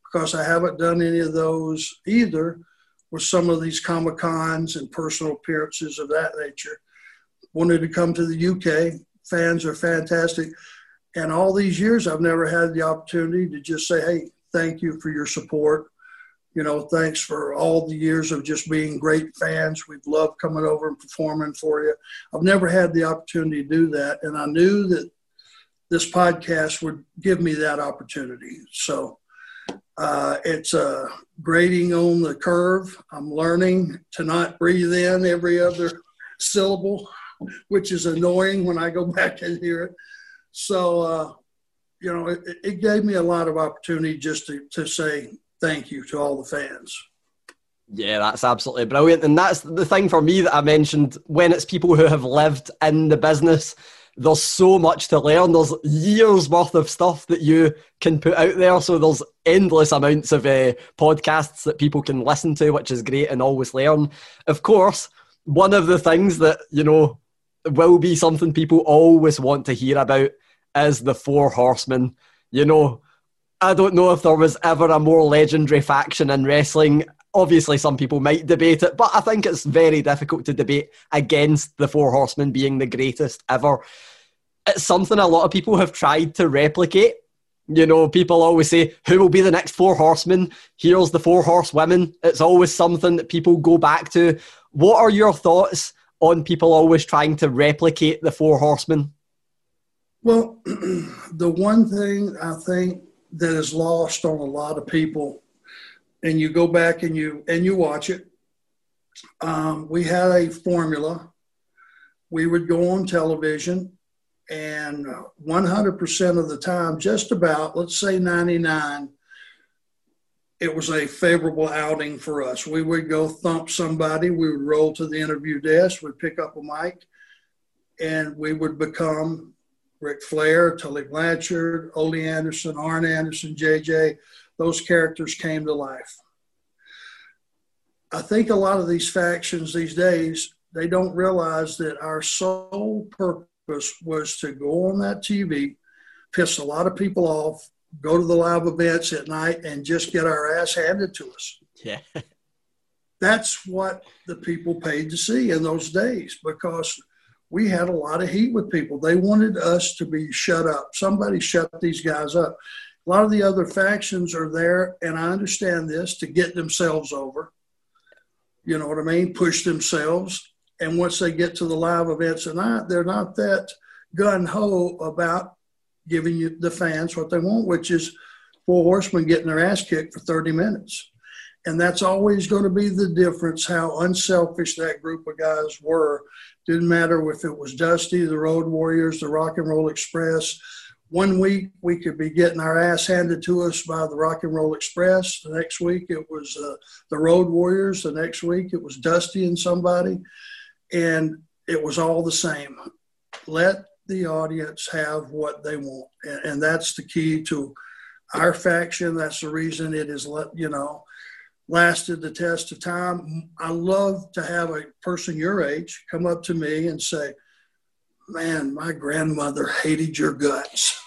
because I haven't done any of those either with some of these Comic-Cons and personal appearances of that nature. Wanted to come to the U K. Fans are fantastic. And all these years, I've never had the opportunity to just say, hey, thank you for your support. You know, thanks for all the years of just being great fans. We've loved coming over and performing for you. I've never had the opportunity to do that. And I knew that this podcast would give me that opportunity. So uh, it's a grading on the curve. I'm learning to not breathe in every other syllable, which is annoying when I go back and hear it. So, uh, you know, it, it gave me a lot of opportunity just to, to say thank you to all the fans. Yeah, that's absolutely brilliant. And that's the thing for me that I mentioned, when it's people who have lived in the business, there's so much to learn. There's years worth of stuff that you can put out there. So there's endless amounts of uh, podcasts that people can listen to, which is great, and always learn. Of course, one of the things that, you know, will be something people always want to hear about is the Four Horsemen. You know, I don't know if there was ever a more legendary faction in wrestling. Obviously, some people might debate it, but I think it's very difficult to debate against the Four Horsemen being the greatest ever. It's something a lot of people have tried to replicate. You know, people always say, who will be the next Four Horsemen? Here's the Four Horsewomen. It's always something that people go back to. What are your thoughts on people always trying to replicate the Four Horsemen? Well, the one thing I think that is lost on a lot of people, and you go back and you and you watch it, um, we had a formula. We would go on television, and one hundred percent of the time, just about, let's say ninety-nine, it was a favorable outing for us. We would go thump somebody. We would roll to the interview desk. We'd pick up a mic, and we would become Ric Flair, Tully Blanchard, Ole Anderson, Arn Anderson, J J. Those characters came to life. I think a lot of these factions these days, they don't realize that our sole purpose was to go on that T V, piss a lot of people off, go to the live events at night, and just get our ass handed to us. Yeah. That's what the people paid to see in those days, because we had a lot of heat with people. They wanted us to be shut up. Somebody shut these guys up. A lot of the other factions are there, and I understand this, to get themselves over. You know what I mean? Push themselves. And once they get to the live events at night, they're not that gun-ho about giving you the fans what they want, which is Four Horsemen getting their ass kicked for thirty minutes. And that's always going to be the difference, how unselfish that group of guys were. Didn't matter if it was Dusty, the Road Warriors, the Rock and Roll Express. One week we could be getting our ass handed to us by the Rock and Roll Express. The next week it was uh, the Road Warriors. The next week it was Dusty and somebody. And it was all the same. Let the audience have what they want. And, and that's the key to our faction. That's the reason it is, you know, lasted the test of time. I love to have a person your age come up to me and say, man, my grandmother hated your guts.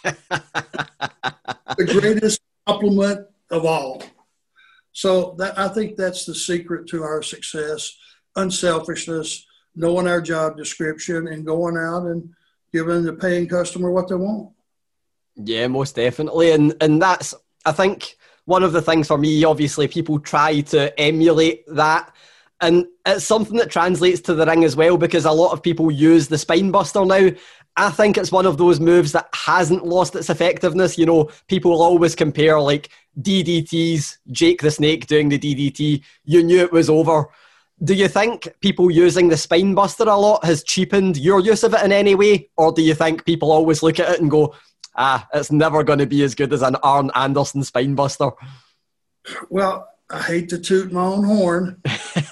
The greatest compliment of all. So that, I think that's the secret to our success, unselfishness, knowing our job description, and going out and giving the paying customer what they want. Yeah, most definitely. And and that's, I think, one of the things for me. Obviously, people try to emulate that. And it's something that translates to the ring as well, because a lot of people use the spine buster now. I think it's one of those moves that hasn't lost its effectiveness. You know, people will always compare like D D Ts, Jake the Snake doing the D D T. You knew it was over. Do you think people using the spine buster a lot has cheapened your use of it in any way? Or do you think people always look at it and go, ah, it's never going to be as good as an Arn Anderson spine buster? Well, I hate to toot my own horn.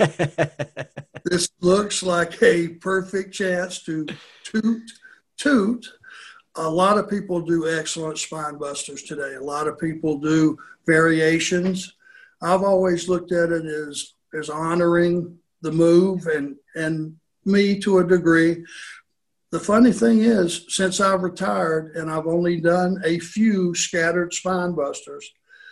This looks like a perfect chance to toot, toot. A lot of people do excellent spine busters today. A lot of people do variations. I've always looked at it as, as honoring the move and, and me to a degree. The funny thing is, since I've retired and I've only done a few scattered spine busters,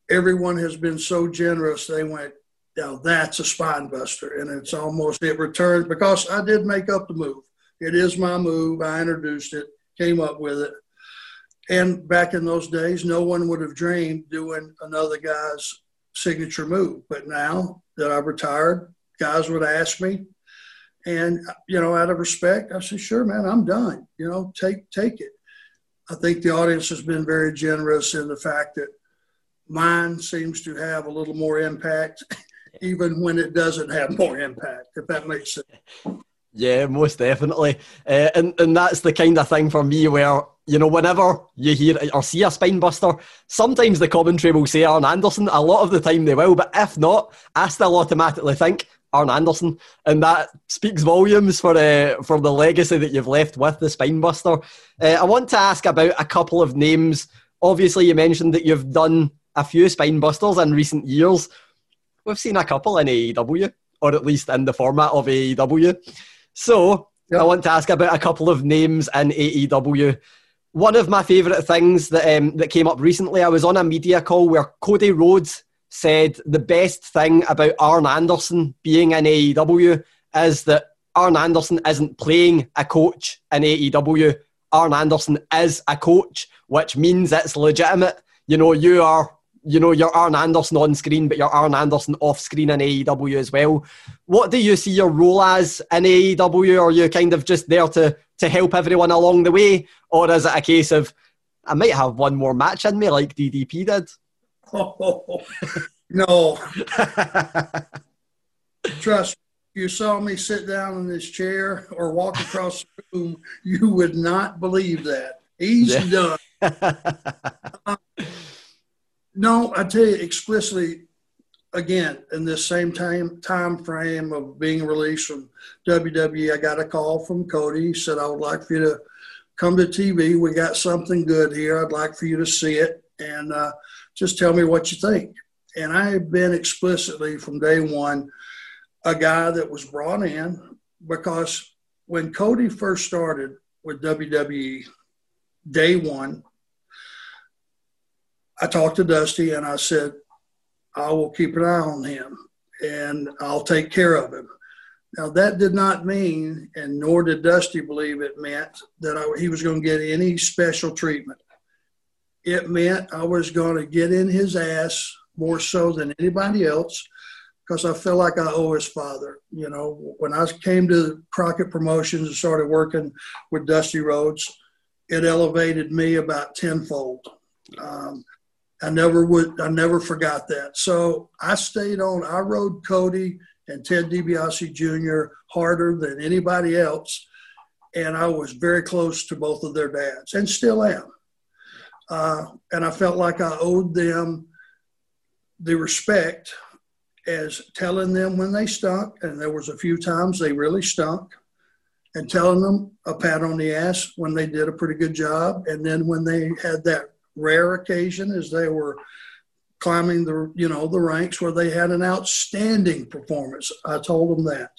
everyone has been so generous. They went, now that's a spine buster. And it's almost, it returned because I did make up the move. It is my move. I introduced it, came up with it. And back in those days, no one would have dreamed doing another guy's signature move. But now that I've retired, guys would ask me. And, you know, out of respect, I said, sure, man, I'm done. You know, take take it. I think the audience has been very generous in the fact that mine seems to have a little more impact, even when it doesn't have more impact, if that makes sense. Yeah, most definitely. Uh, and, and that's the kind of thing for me where, you know, whenever you hear or see a spine buster, sometimes the commentary will say Arn Anderson. A lot of the time they will, but if not, I still automatically think Arn Anderson. And that speaks volumes for, uh, for the legacy that you've left with the spine buster. Uh, I want to ask about a couple of names. Obviously, you mentioned that you've done a few spine busters in recent years. We've seen a couple in A E W, or at least in the format of A E W. So yep. I want to ask about a couple of names in A E W. One of my favourite things that um, that came up recently, I was on a media call where Cody Rhodes said the best thing about Arn Anderson being in A E W is that Arn Anderson isn't playing a coach in A E W. Arn Anderson is a coach, which means it's legitimate. You know, you are... You know, you're Arn Anderson on screen, but you're Arn Anderson off screen in A E W as well. What do you see your role as in A E W? Are you kind of just there to, to help everyone along the way? Or is it a case of, I might have one more match in me like D D P did? Oh, no. Trust me, if you saw me sit down in this chair or walk across the room, you would not believe that. He's yeah. done. uh, No, I tell you explicitly, again, in this same time time frame of being released from W W E, I got a call from Cody. He said, I would like for you to come to T V. We got something good here. I'd like for you to see it and uh, just tell me what you think. And I have been explicitly from day one a guy that was brought in because when Cody first started with W W E, day one, I talked to Dusty and I said, I will keep an eye on him and I'll take care of him. Now, that did not mean, and nor did Dusty believe it meant, that I, he was going to get any special treatment. It meant I was going to get in his ass more so than anybody else because I feel like I owe his father. You know, when I came to Crockett Promotions and started working with Dusty Rhodes, it elevated me about tenfold. Um, I never would, I never forgot that. So I stayed on, I rode Cody and Ted DiBiase Junior harder than anybody else. And I was very close to both of their dads and still am. Uh, and I felt like I owed them the respect as telling them when they stunk. And there was a few times they really stunk, and telling them a pat on the ass when they did a pretty good job. And then when they had that rare occasion as they were climbing the, you know, the ranks where they had an outstanding performance, I told them that.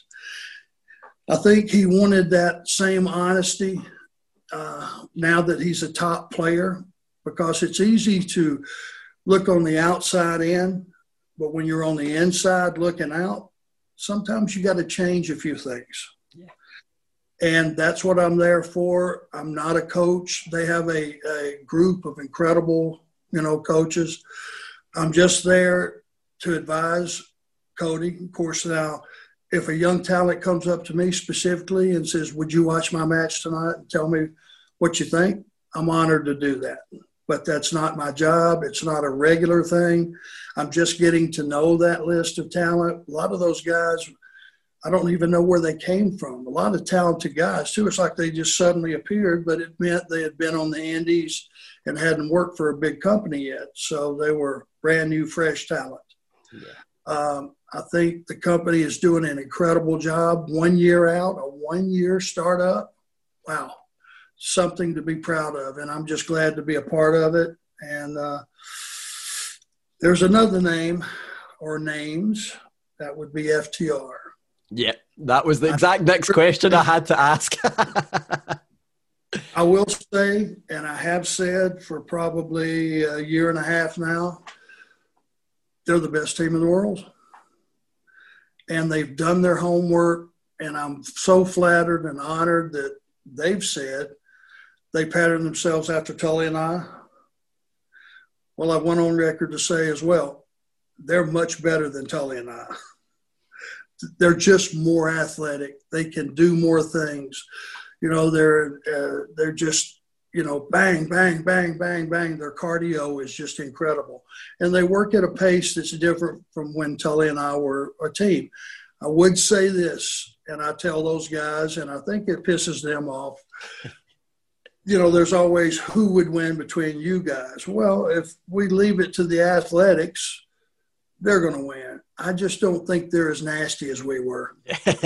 I think he wanted that same honesty uh, now that he's a top player, because it's easy to look on the outside in, but when you're on the inside looking out, sometimes you got to change a few things. Yeah. And that's what I'm there for. I'm not a coach. They have a, a group of incredible, you know, coaches. I'm just there to advise Cody. Of course, now, if a young talent comes up to me specifically and says, would you watch my match tonight and tell me what you think? I'm honored to do that. But that's not my job. It's not a regular thing. I'm just getting to know that list of talent. A lot of those guys, I don't even know where they came from. A lot of talented guys, too. It's like they just suddenly appeared, but it meant they had been on the Indies and hadn't worked for a big company yet. So they were brand new, fresh talent. Yeah. Um, I think the company is doing an incredible job. One year out, a one-year startup. Wow, something to be proud of. And I'm just glad to be a part of it. And uh, there's another name or names that would be F T R. Yeah, that was the exact next question I had to ask. I will say, and I have said for probably a year and a half now, they're the best team in the world. And they've done their homework, and I'm so flattered and honored that they've said they patterned themselves after Tully and I. Well, I went on record to say as well, they're much better than Tully and I. They're just more athletic. They can do more things. You know, they're uh, they're just, you know, bang, bang, bang, bang, bang. Their cardio is just incredible. And they work at a pace that's different from when Tully and I were a team. I would say this, and I tell those guys, and I think it pisses them off, you know, there's always who would win between you guys. Well, if we leave it to the athletics, they're going to win. I just don't think they're as nasty as we were.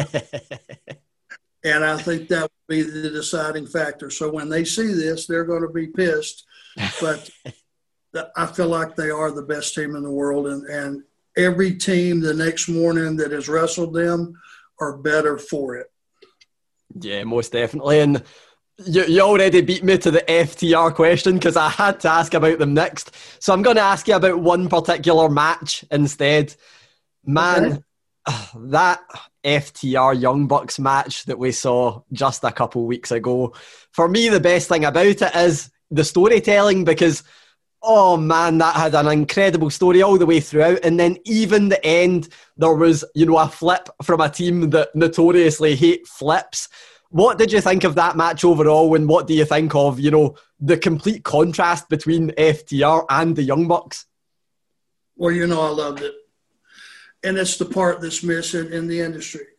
And I think that would be the deciding factor. So when they see this, they're going to be pissed. But I feel like they are the best team in the world. And, and every team the next morning that has wrestled them are better for it. Yeah, most definitely. And you, you already beat me to the F T R question because I had to ask about them next. So I'm going to ask you about one particular match instead. Man, okay. That F T R Young Bucks match that we saw just a couple weeks ago, for me, the best thing about it is the storytelling because, oh man, that had an incredible story all the way throughout. And then even the end, there was, you know, a flip from a team that notoriously hate flips. What did you think of that match overall? And what do you think of, you know, the complete contrast between F T R and the Young Bucks? Well, you know, I loved it. And it's the part that's missing in the industry.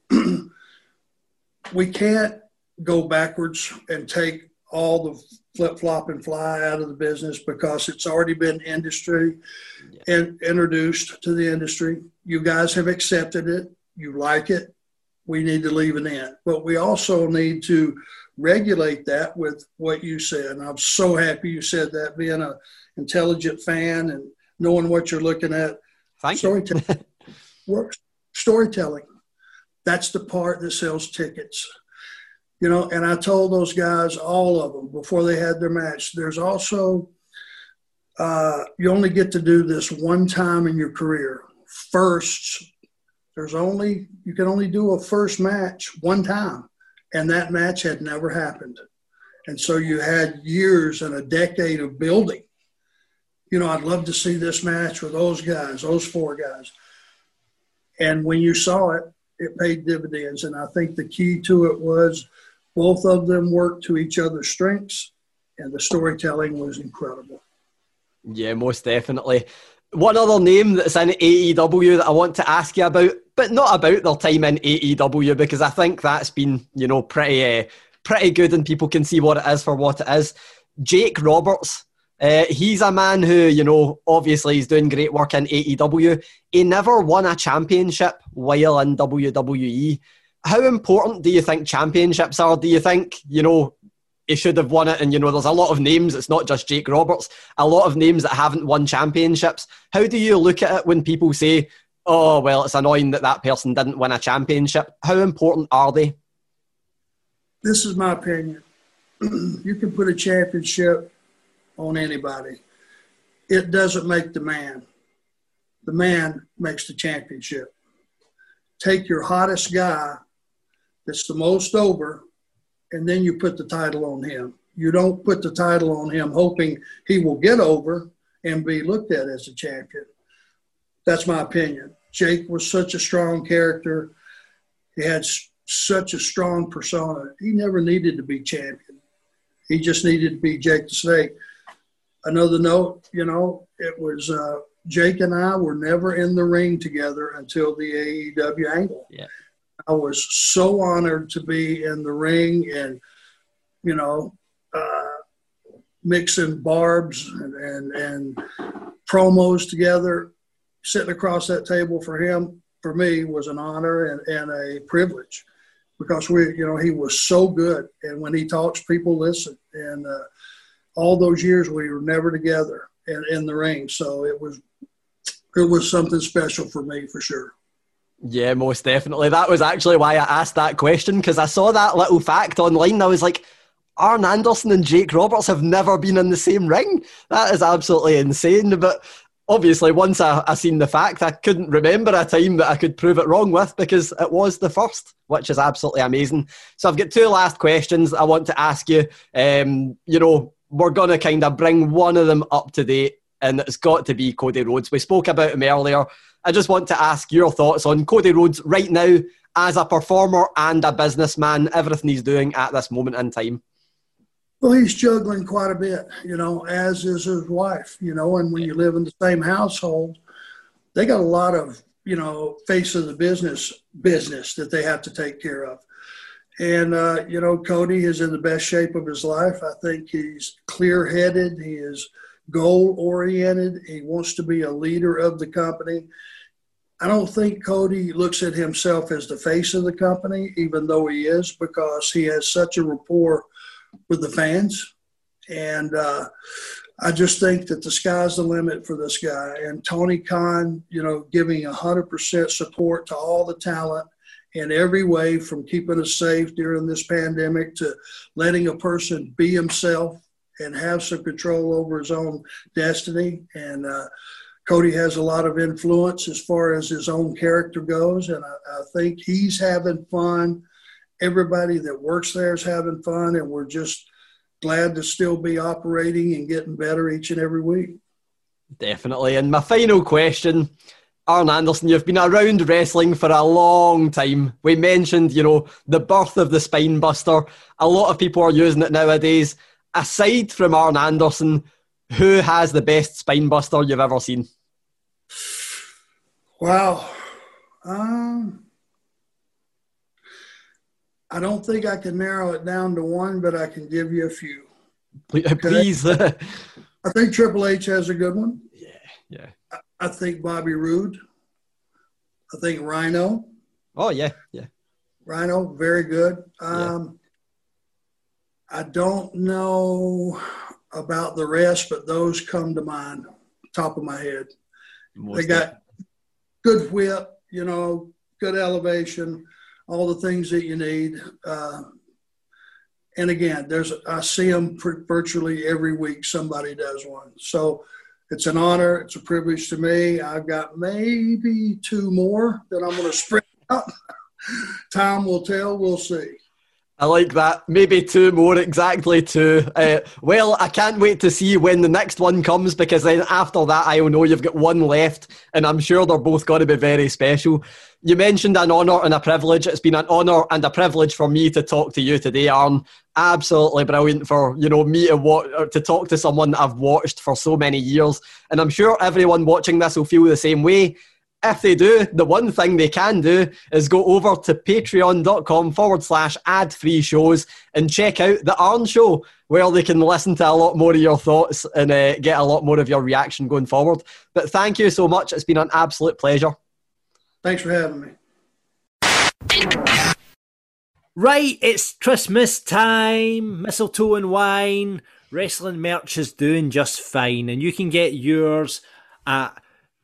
We can't go backwards and take all the flip-flop and fly out of the business because it's already been industry and introduced to the industry. You guys have accepted it. You like it. We need to leave it in. But we also need to regulate that with what you said. And I'm so happy you said that, being an intelligent fan and knowing what you're looking at. Thank storytelling. you. Work, storytelling. That's the part that sells tickets. You know, and I told those guys, all of them, before they had their match, there's also, uh, you only get to do this one time in your career. Firsts, there's only, you can only do a first match one time. And that match had never happened. And so you had years and a decade of building. You know, I'd love to see this match with those guys, those four guys. And when you saw it, it paid dividends. And I think the key to it was both of them worked to each other's strengths, and the storytelling was incredible. Yeah, most definitely. One other name that's in A E W that I want to ask you about, but not about their time in A E W, because I think that's been, you know, pretty, uh, pretty good and people can see what it is for what it is. Jake Roberts. Uh, he's a man who, you know, obviously he's doing great work in A E W. He never won a championship while in W W E. How important do you think championships are? Do you think, you know, he should have won it? And, you know, there's a lot of names. It's not just Jake Roberts. A lot of names that haven't won championships. How do you look at it when people say, oh, well, it's annoying that that person didn't win a championship? How important are they? This is my opinion. You can put a championship on anybody. It doesn't make the man. The man makes the championship. Take your hottest guy that's the most over, and then you put the title on him. You don't put the title on him hoping he will get over and be looked at as a champion. That's my opinion. Jake was such a strong character. He had such a strong persona. He never needed to be champion. He just needed to be Jake the Snake. Another note, you know, it was uh, Jake and I were never in the ring together until the A E W angle. Yeah. I was so honored to be in the ring and, you know, uh, mixing barbs and, and, and promos together. Sitting across that table for him, for me, was an honor and, and a privilege because we, you know, he was so good. And when he talks, people listen. And, uh, all those years we were never together in, in the ring. So it was it was something special for me for sure. Yeah, most definitely. That was actually why I asked that question, because I saw that little fact online and I was like, Arn Anderson and Jake Roberts have never been in the same ring? That is absolutely insane. But obviously, once I, I seen the fact, I couldn't remember a time that I could prove it wrong with, because it was the first, which is absolutely amazing. So I've got two last questions I want to ask you. Um, you know, we're going to kind of bring one of them up to date, and it's got to be Cody Rhodes. We spoke about him earlier. I just want to ask your thoughts on Cody Rhodes right now as a performer and a businessman, everything he's doing at this moment in time. Well, he's juggling quite a bit, you know, as is his wife, you know, and when you live in the same household, they got a lot of, you know, face of the business business that they have to take care of. And, uh, you know, Cody is in the best shape of his life. I think he's clear-headed. He is goal-oriented. He wants to be a leader of the company. I don't think Cody looks at himself as the face of the company, even though he is, because he has such a rapport with the fans. And uh, I just think that the sky's the limit for this guy. And Tony Khan, you know, giving one hundred percent support to all the talent in every way, from keeping us safe during this pandemic to letting a person be himself and have some control over his own destiny. And uh, Cody has a lot of influence as far as his own character goes. And I, I think he's having fun. Everybody that works there is having fun, and we're just glad to still be operating and getting better each and every week. Definitely. And my final question, Arn Anderson, you've been around wrestling for a long time. We mentioned, you know, the birth of the spine buster. A lot of people are using it nowadays. Aside from Arn Anderson, who has the best spine buster you've ever seen? Wow. Um, I don't think I can narrow it down to one, but I can give you a few. Please. I think Triple H has a good one. Yeah, yeah. I, I think Bobby Roode. I think Rhino. Oh, yeah, yeah. Rhino, very good. Um, yeah. I don't know about the rest, but those come to mind, top of my head. Most they got good whip, you know, good elevation, all the things that you need. Uh, and again, there's I see them pr- virtually every week. Somebody does one. So it's an honor. It's a privilege to me. I've got maybe two more that I'm going to spread out. Time will tell. We'll see. I like that. Maybe two more, exactly two. Uh, well, I can't wait to see when the next one comes, because then after that, I'll know you've got one left, and I'm sure they're both going to be very special. You mentioned an honour and a privilege. It's been an honour and a privilege for me to talk to you today, Arn. Absolutely brilliant for, you know, me to, wa- to talk to someone that I've watched for so many years. And I'm sure everyone watching this will feel the same way. If they do, the one thing they can do is go over to patreon.com forward slash ad free shows and check out the Arn Show, where they can listen to a lot more of your thoughts and uh, get a lot more of your reaction going forward. But thank you so much. It's been an absolute pleasure. Thanks for having me. Right, it's Christmas time, mistletoe and wine. Wrestling merch is doing just fine, and you can get yours at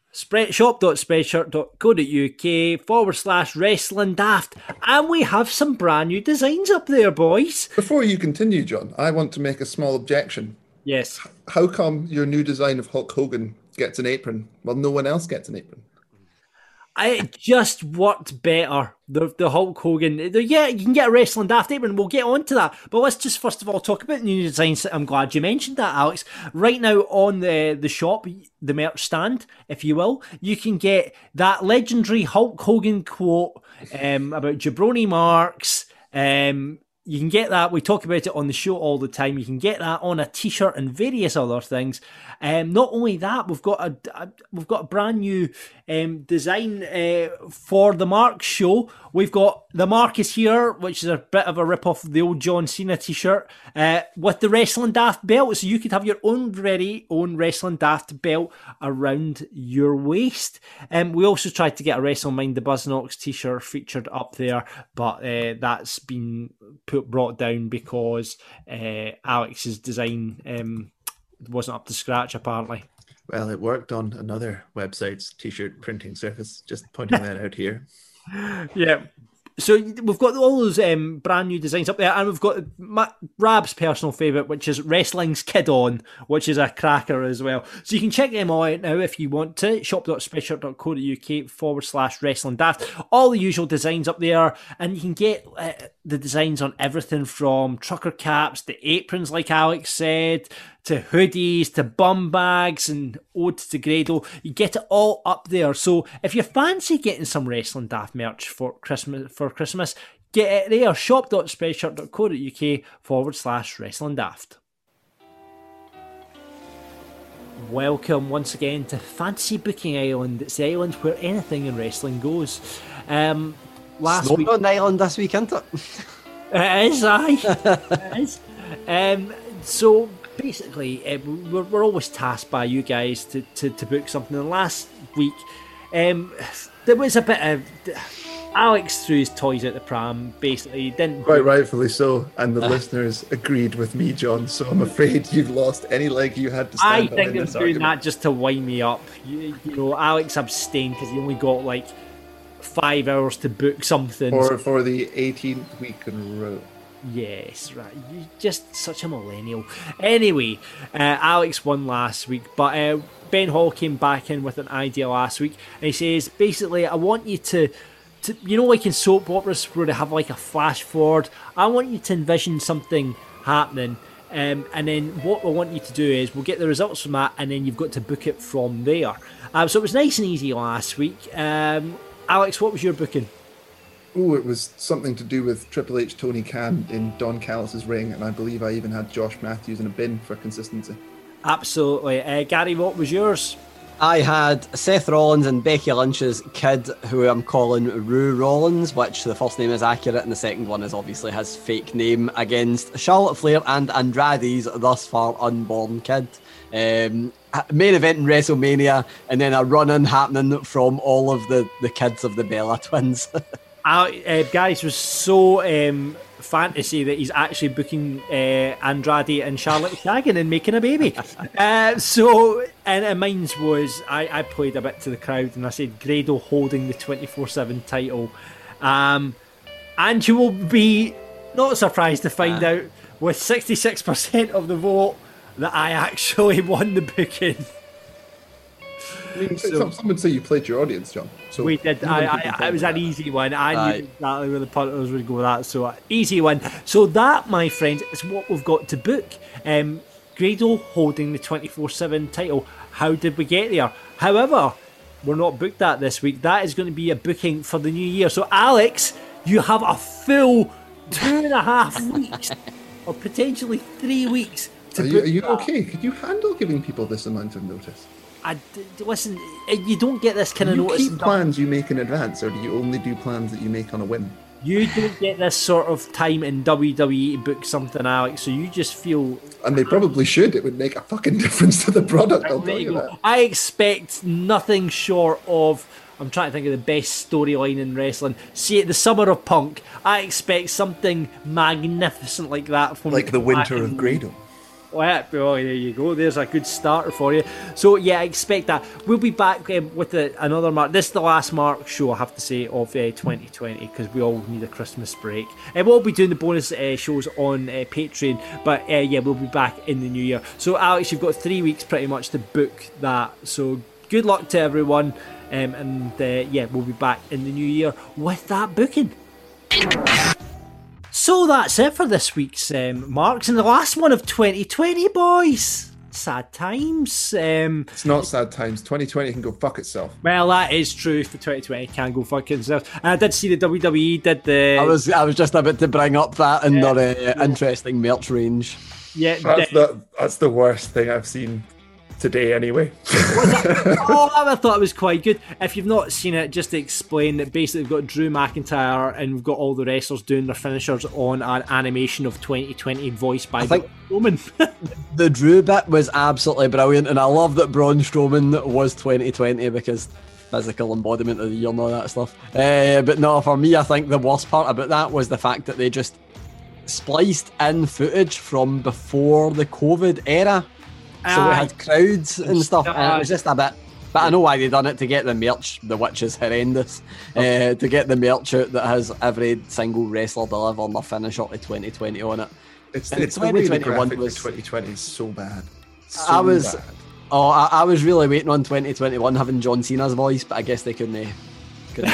shop.spreadshirt.co.uk forward slash wrestling daft. And we have some brand new designs up there, boys. Before you continue, John, I want to make a small objection. Yes. How come your new design of Hulk Hogan gets an apron while no one else gets an apron? It just worked better. The the Hulk Hogan. The, yeah, you can get a Wrestling Daft apron. We'll get on to that. But let's just first of all talk about the new designs. I'm glad you mentioned that, Alex. Right now on the, the shop, the merch stand, if you will, you can get that legendary Hulk Hogan quote um, about jabroni marks. Um, you can get that. We talk about it on the show all the time. You can get that on a t-shirt and various other things. Um, not only that, we've got a, a we've got a brand new um, design uh, for the Mark show. We've got the Mark is here, which is a bit of a rip off of the old John Cena t-shirt uh, with the Wrestling Daft belt, so you could have your own very own Wrestling Daft belt around your waist. Um, we also tried to get a WrestleMind the Buzznox t-shirt featured up there, but uh, that's been put brought down because uh, Alex's design um, wasn't up to scratch, apparently. Well, it worked on another website's t-shirt printing service. Just pointing that out here. Yeah. So we've got all those um, brand new designs up there, and we've got my, Rab's personal favourite, which is Wrestling's Kid On, which is a cracker as well. So you can check them all out now if you want to. shop.spreadshirt.co.uk forward slash wrestling daft. All the usual designs up there, and you can get uh, the designs on everything from trucker caps, the aprons, like Alex said, to hoodies, to bum bags, and odes to Grado. You get it all up there. So if you fancy getting some Wrestling Daft merch for Christmas, for Christmas, get it there. shop.spreadshirt.co.uk forward slash Wrestling Daft. Welcome once again to Fantasy Booking Island. It's the island where anything in wrestling goes. Um, last Snowing week on the island this week, isn't it? It is, aye. It is. Um, so basically, uh, we're, we're always tasked by you guys to, to, to book something. And last week, um, there was a bit of... Alex threw his toys out the pram, basically. Didn't Quite rightfully so. And the listeners agreed with me, John. So I'm afraid you've lost any leg you had to stand I on think in they're this doing argument. that just to wind me up. You, you know, Alex abstained because he only got like five hours to book something. For, for the eighteenth week in a row. Yes, right. You're just such a millennial. Anyway, uh, Alex won last week, but uh, Ben Hall came back in with an idea last week, and he says, basically, I want you to, to you know, like in soap operas where they have like a flash forward, I want you to envision something happening, um, and then what I want you to do is we'll get the results from that, and then you've got to book it from there. Um, so it was nice and easy last week. Um, Alex, what was your booking? Oh, it was something to do with Triple H, Tony Khan in Don Callis' ring, and I believe I even had Josh Matthews in a bin for consistency. Absolutely. Uh, Gary, what was yours? I had Seth Rollins and Becky Lynch's kid, who I'm calling Rue Rollins, which the first name is accurate, and the second one is obviously his fake name, against Charlotte Flair and Andrade's thus far unborn kid. Um, main event in WrestleMania, and then a run-in happening from all of the, the kids of the Bella twins. Uh, uh, guys, was so um, fantasy that he's actually booking uh, Andrade and Charlotte shagging and making a baby. uh, so, and, and mine was, I, I played a bit to the crowd and I said Grado holding the twenty-four seven title. Um, and you will be not surprised to find uh. out with sixty-six percent of the vote that I actually won the booking. I mean, So- some, some would say you played your audience, John. So We did. even I, people I, tell it was me an that. easy one. I Aye. knew exactly where the punters would go with that. So, uh, easy one. So, that, my friends, is what we've got to book. Um, Grado holding the twenty-four seven title. How did we get there? However, we're not booked that this week. That is going to be a booking for the new year. So, Alex, you have a full two and a half weeks, or potentially three weeks to Are you, book are you that. okay? Could you handle giving people this amount of notice? I, d- listen, you don't get this kind Do of you notice. keep until- plans you make in advance, or do you only do plans that you make on a whim? You don't get this sort of time in W W E to book something, Alex, so you just feel... And they probably should. It would make a fucking difference to the product, I'll There tell you you go. that. I expect nothing short of... I'm trying to think of the best storyline in wrestling. See it, the Summer of Punk. I expect something magnificent like that from... Like the winter back of in- Grado. Well, oh, there you go. There's a good starter for you. So, yeah, I expect that. We'll be back um, with the, another Mark. This is the last Mark show, I have to say, of uh, twenty twenty, because we all need a Christmas break. Uh, we'll be doing the bonus uh, shows on uh, Patreon, but uh, yeah, we'll be back in the new year. So, Alex, you've got three weeks pretty much to book that. So, good luck to everyone. Um, and uh, yeah, we'll be back in the new year with that booking. So that's it for this week's um, marks, and the last one of twenty twenty, boys. Sad times. Um, It's not sad times. twenty twenty can go fuck itself. well, that is true. For twenty twenty, can go fuck itself. And I did see the W W E did the. I was I was just about to bring up that in Yeah. their uh, interesting merch range. yeah. That's the- the that's the worst thing I've seen today, anyway. oh, I thought it was quite good. If you've not seen it, just to explain that basically we've got Drew McIntyre and we've got all the wrestlers doing their finishers on an animation of twenty twenty voiced by think- Roman. The Drew bit was absolutely brilliant, and I love that Braun Strowman was twenty twenty because physical embodiment of the year and all that stuff. Uh, but no, for me, I think the worst part about that was the fact that they just spliced in footage from before the COVID era. So we Aye. had crowds and stuff, and it was just a bit, But I know why they done it, to get the merch, the which is horrendous. Uh, to get the merch out that has every single wrestler delivering their finisher to twenty twenty on it. It's, And it's the way the twenty twenty-one graphic was- for twenty twenty is so bad. So I was- bad. Oh, I, I was really waiting on twenty twenty-one having John Cena's voice, but I guess they couldn't. couldn't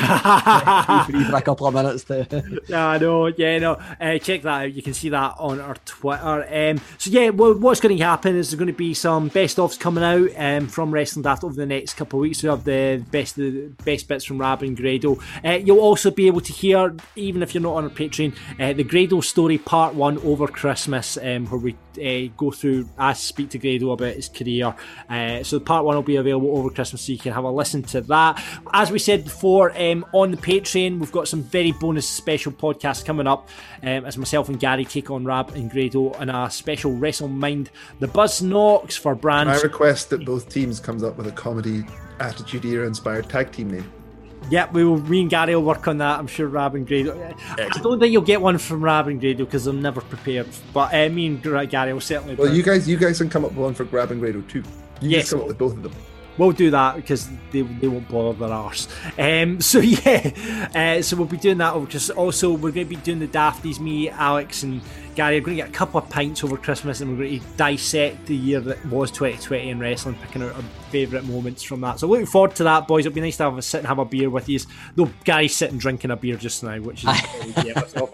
be free for a couple of minutes to. Yeah, no, yeah, no. Uh, check that out. You can see that on our Twitter. Um, so yeah, well, what's going to happen is there's going to be some best ofs coming out um, from Wrestling Daft over the next couple of weeks. We have the best the best bits from Rab and Grado. Uh, you'll also be able to hear, even if you're not on our Patreon, uh, the Grado story part one over Christmas, um, where we uh, go through, I speak to Grado about his career. Uh, so the part one will be available over Christmas, so you can have a listen to that. As we said before, um, on the Patreon, we've got some very bonus special podcasts coming up um, as myself and Gary take on Rab and Grado in a special WrestleMind the Buzz Knocks for brands. I request that both teams comes up with a comedy Attitude Era inspired tag team name. Yep, we will. Me and Gary will work on that. I'm sure Rab and Grado. I don't think you'll get one from Rab and Grado because they're never prepared. But uh, me and Gary will certainly. Well, you guys, you guys can come up with one for Grab and Grado too. You Yes. just come up with both of them. We'll do that because they, they won't bother their arse. Um, so yeah, uh, so we'll be doing that over Christmas. Also, we're going to be doing the Dafties. Me, Alex, and Gary are going to get a couple of pints over Christmas, and we're going to dissect the year that was twenty twenty in wrestling, picking out our favourite moments from that. So looking forward to that, boys. It'll be nice to have a sit and have a beer with you. Though Gary's sitting drinking a beer just now, which is very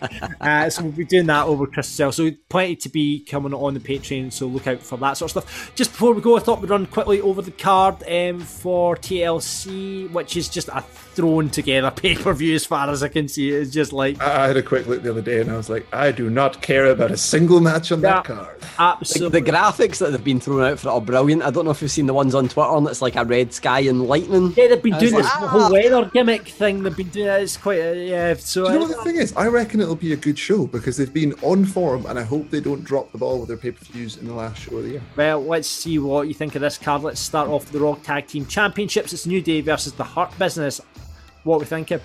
uh, so we'll be doing that over Christmas. So plenty to be coming on the Patreon. So look out for that sort of stuff. Just before we go, I thought we'd run quickly over the card um, for T L C, which is just a thrown together pay-per-view as far as I can see. It's just like I I had a quick look the other day and I was like, I do not care about a single match on that Yeah. card. The, absolutely. the graphics that they've been thrown out for it are brilliant. I don't know if you've seen the ones on Twitter, and it's like a red sky and lightning. Yeah, they've been I doing was this like, whole ah. weather gimmick thing. They've been doing it. It's quite a, yeah. So Do you know uh, what the thing is? I reckon it'll be a good show because they've been on form and I hope they don't drop the ball with their pay-per-views in the last show of the year. well, let's see what you think of this card. Let's start off with the Raw Tag Team Championships. It's New Day versus the Hurt Business. What are we thinking?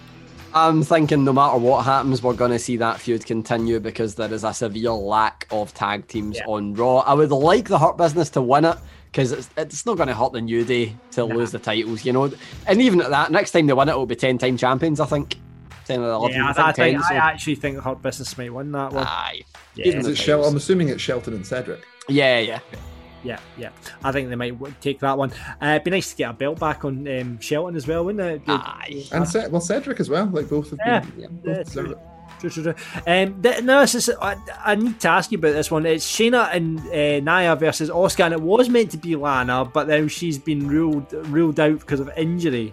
I'm thinking no matter what happens, we're going to see that feud continue because there is a severe lack of tag teams Yeah. on Raw. I would like the Hurt Business to win it because it's, it's not going to hurt the New Day to Nah. lose the titles, you know. And even at that, next time they win it, it'll be ten-time champions, I think. ten or eleven, Yeah, I I, think think, ten. I so- actually think the Hurt Business might win that one. Aye. Yeah. Give them Is the it Shel- titles. I'm assuming it's Shelton and Cedric. Yeah, yeah. Yeah, yeah. I think they might w- take that one. Uh, it'd be nice to get a belt back on um, Shelton as well, wouldn't it? Aye. And Ce- well, Cedric as well. Like both of Yeah. them. Yeah, both deserve it. True, true, true. Um, th- no, this is, I, I need to ask you about this one. It's Shayna and uh, Nia versus Asuka, and it was meant to be Lana, but then she's been ruled ruled out because of injury.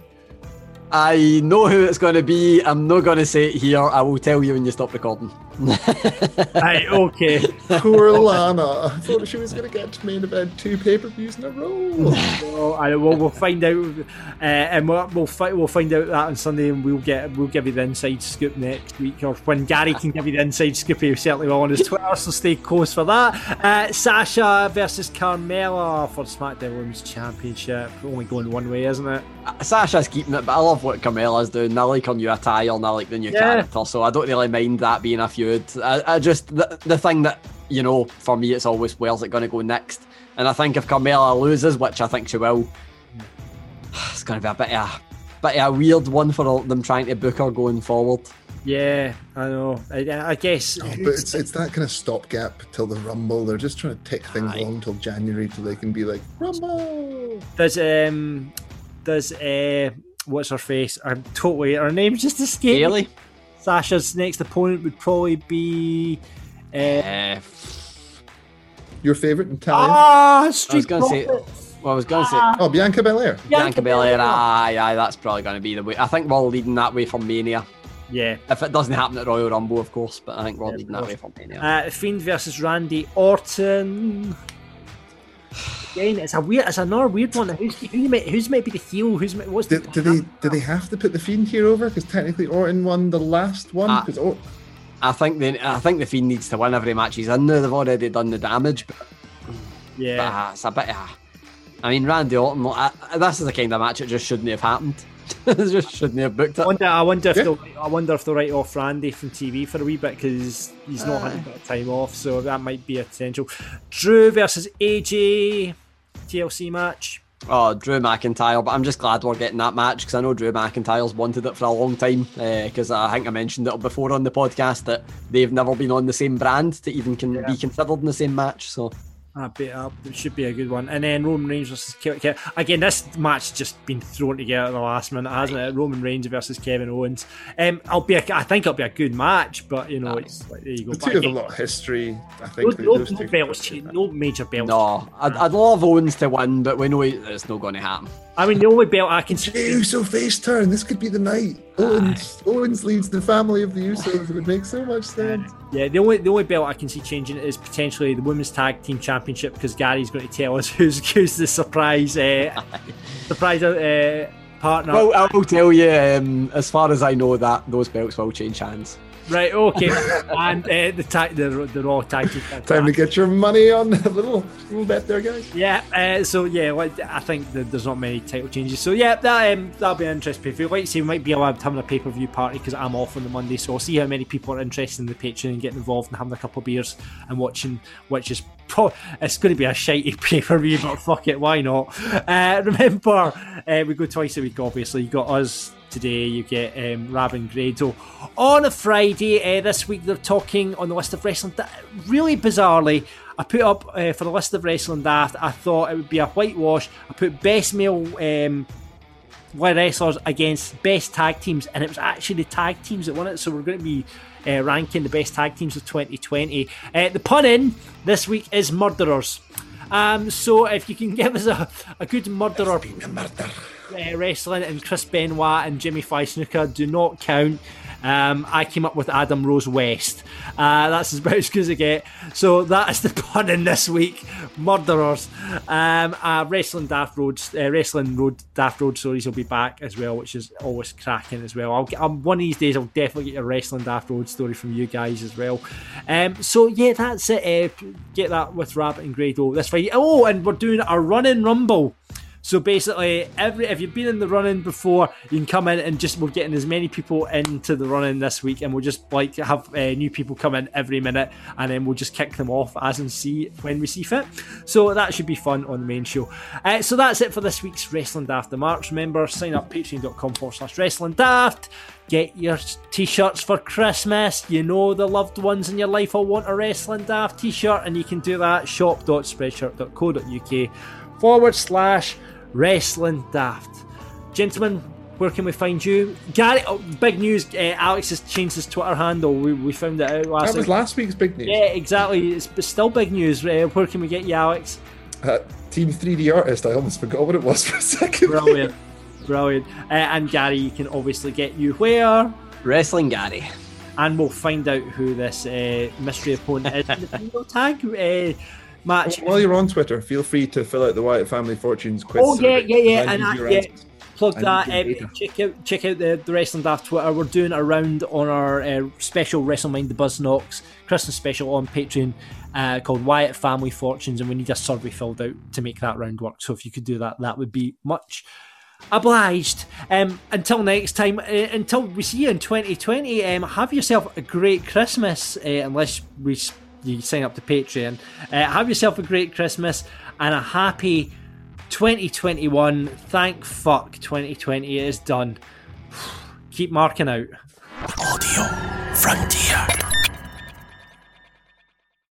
I know who it's going to be. I'm not going to say it here. I will tell you when you stop recording. Right, okay. Poor Lana. I thought she was going to get to main event two pay-per-views in a row. Well, I, we'll, we'll find out, uh, and we'll we'll, fi- we'll find out that on Sunday, and we'll get we'll give you the inside scoop next week, or when Gary can give you the inside scoop. He certainly will on his Twitter, so stay close for that. Uh, Sasha versus Carmella for SmackDown Women's Championship. Only going one way, isn't it? Sasha's keeping it, but I love what Carmella's doing. I like her new attire and I like the new Yeah. character, so I don't really mind that being a feud. I, I just, the, the thing that, you know, for me, it's always where's it going to go next? And I think if Carmella loses, which I think she will, it's going to be a bit of a, bit of a weird one for them trying to book her going forward. Yeah, I know. I, I guess. Oh, but it's it's that kind of stopgap till the Rumble. They're just trying to tick things Aye. along till January till they can be like Rumble. Does um does uh what's her face? I'm totally her name's just escaped. me. Bailey? Sasha's next opponent would probably be uh, Uh, Your favorite Italian? ah I was Street going to say, Profits. well, I was going to say, Oh, Bianca Belair. Bianca Belair. Aye, aye, that's probably going to be the way. I think we're leading that way for Mania. Yeah. If it doesn't happen at Royal Rumble, of course, but I think we're Yeah, of leading that course. way for Mania. Uh, Fiend versus Randy Orton. Again, it's a weird. It's another weird one. Who's who might, who's might be the heel? Who's might, what's Do, the, do they do they have to put the Fiend here over? Because technically Orton won the last one. Ah. 'Cause Or- I think they, I think the Fiend needs to win every match he's in now. They've already done the damage, but, Yeah. but uh, it's a bit. Uh, I mean, Randy Orton. I, I- this is the kind of match it just shouldn't have happened. It just shouldn't have booked I it. wonder. I wonder if Yeah. they'll. I wonder if they'll write off Randy from T V for a wee bit because he's not had a bit of time off, so that might be a potential. Drew versus A J T L C match. Oh, Drew McIntyre, but I'm just glad we're getting that match because I know Drew McIntyre's wanted it for a long time because uh, I think I mentioned it before on the podcast that they've never been on the same brand to even can yeah. be considered in the same match. So Uh, but, uh, it should be a good one. And then Roman Reigns versus Kevin Owens. Again, this match just been thrown together at the last minute, hasn't it? Roman Reigns versus Kevin Owens. Um, I'll be. A, I think it'll be a good match, but you know, nice. it's like, there you go. The two have a lot of history. I think no, those no, two no belts, no major belts. No, I'd, I'd love Owens to win, but we know it's not going to happen. I mean, the only belt I can see. Uso face turn. This could be the night. Owens, Owens leads the family of the Usos. It would make so much sense. Yeah, the only the only belt I can see changing is potentially the Women's Tag Team Championship because Gary's going to tell us who's who's the surprise uh, surprise uh, partner. Well, I will tell you, um, as far as I know, that those belts will change hands. Right, okay, and uh, the, ta- the the Raw Tag Team. Time to get your money on a little little bet there, guys. Yeah, uh, so yeah, like, I think that there's not many title changes. So yeah, that um, that'll be an interesting pay-per-view. Like I say, we might be allowed to have a pay-per-view party because I'm off on the Monday, so I'll see how many people are interested in the Patreon and getting involved and having a couple of beers and watching, which is pro- it's going to be a shitey pay-per-view, but fuck it, why not? Uh, remember, uh, we go twice a week, obviously. You got us today, you get um, Rab and Grado on a Friday. Uh, this week they're talking on the list of wrestling. Really bizarrely, I put up uh, for the list of wrestling daft, I thought it would be a whitewash. I put best male um, wrestlers against best tag teams, and it was actually the tag teams that won it. So we're going to be uh, ranking the best tag teams of twenty twenty. Uh, the pun in this week is murderers. Um, so if you can give us a, a good murderer uh, wrestling, and Chris Benoit and Jimmy Snuka do not count. Um, I came up with Adam Rose West. Uh, that's about as good as I get. So that is the pun in this week. Murderers. Um, uh, Wrestling Daft Roads, uh, Wrestling Road Daft Road Stories will be back as well, which is always cracking as well. I'll get, um, one of these days I'll definitely get a Wrestling Daft Road story from you guys as well. Um, so yeah, that's it. Uh, get that with Rabbit and Grado this Friday. Oh, and we're doing a Running Rumble. So basically, every if you've been in the run-in before, you can come in and just we're getting as many people into the run-in this week, and we'll just like have uh, new people come in every minute, and then we'll just kick them off as and see when we see fit. So that should be fun on the main show. Uh, so that's it for this week's Wrestling Daft the Marks. Remember, sign up patreon.com forward slash Wrestling Daft. Get your t-shirts for Christmas. You know the loved ones in your life will want a Wrestling Daft t-shirt, and you can do that shop.spreadshirt.co.uk forward slash Wrestling Daft. Gentlemen, where can we find you? Gary, oh, big news, uh, Alex has changed his Twitter handle. We, we found it out last That was week. last week's big news. Yeah, exactly. It's, it's still big news. Uh, where can we get you, Alex? Uh, Team three D Artist. I almost forgot what it was for a second. Brilliant. Brilliant. Uh, and Gary, you can obviously get you where? Wrestling Gary. And we'll find out who this uh, mystery opponent is in the video tag uh, match. While you're on Twitter, feel free to fill out the Wyatt Family Fortunes quiz. Oh yeah, yeah, yeah, and I, yeah. Answers. Plug I that. need Uh, check out, check out the, the Wrestling Daft Twitter. We're doing a round on our uh, special WrestleMind the Buzz Knocks Christmas special on Patreon uh, called Wyatt Family Fortunes, and we need a survey filled out to make that round work. So if you could do that, that would be much obliged. Um, until next time, uh, until we see you in twenty twenty, um, have yourself a great Christmas, uh, unless we you sign up to Patreon. Uh, have yourself a great Christmas and a happy twenty twenty-one. Thank fuck twenty twenty is done. Keep marking out. Audio Frontier.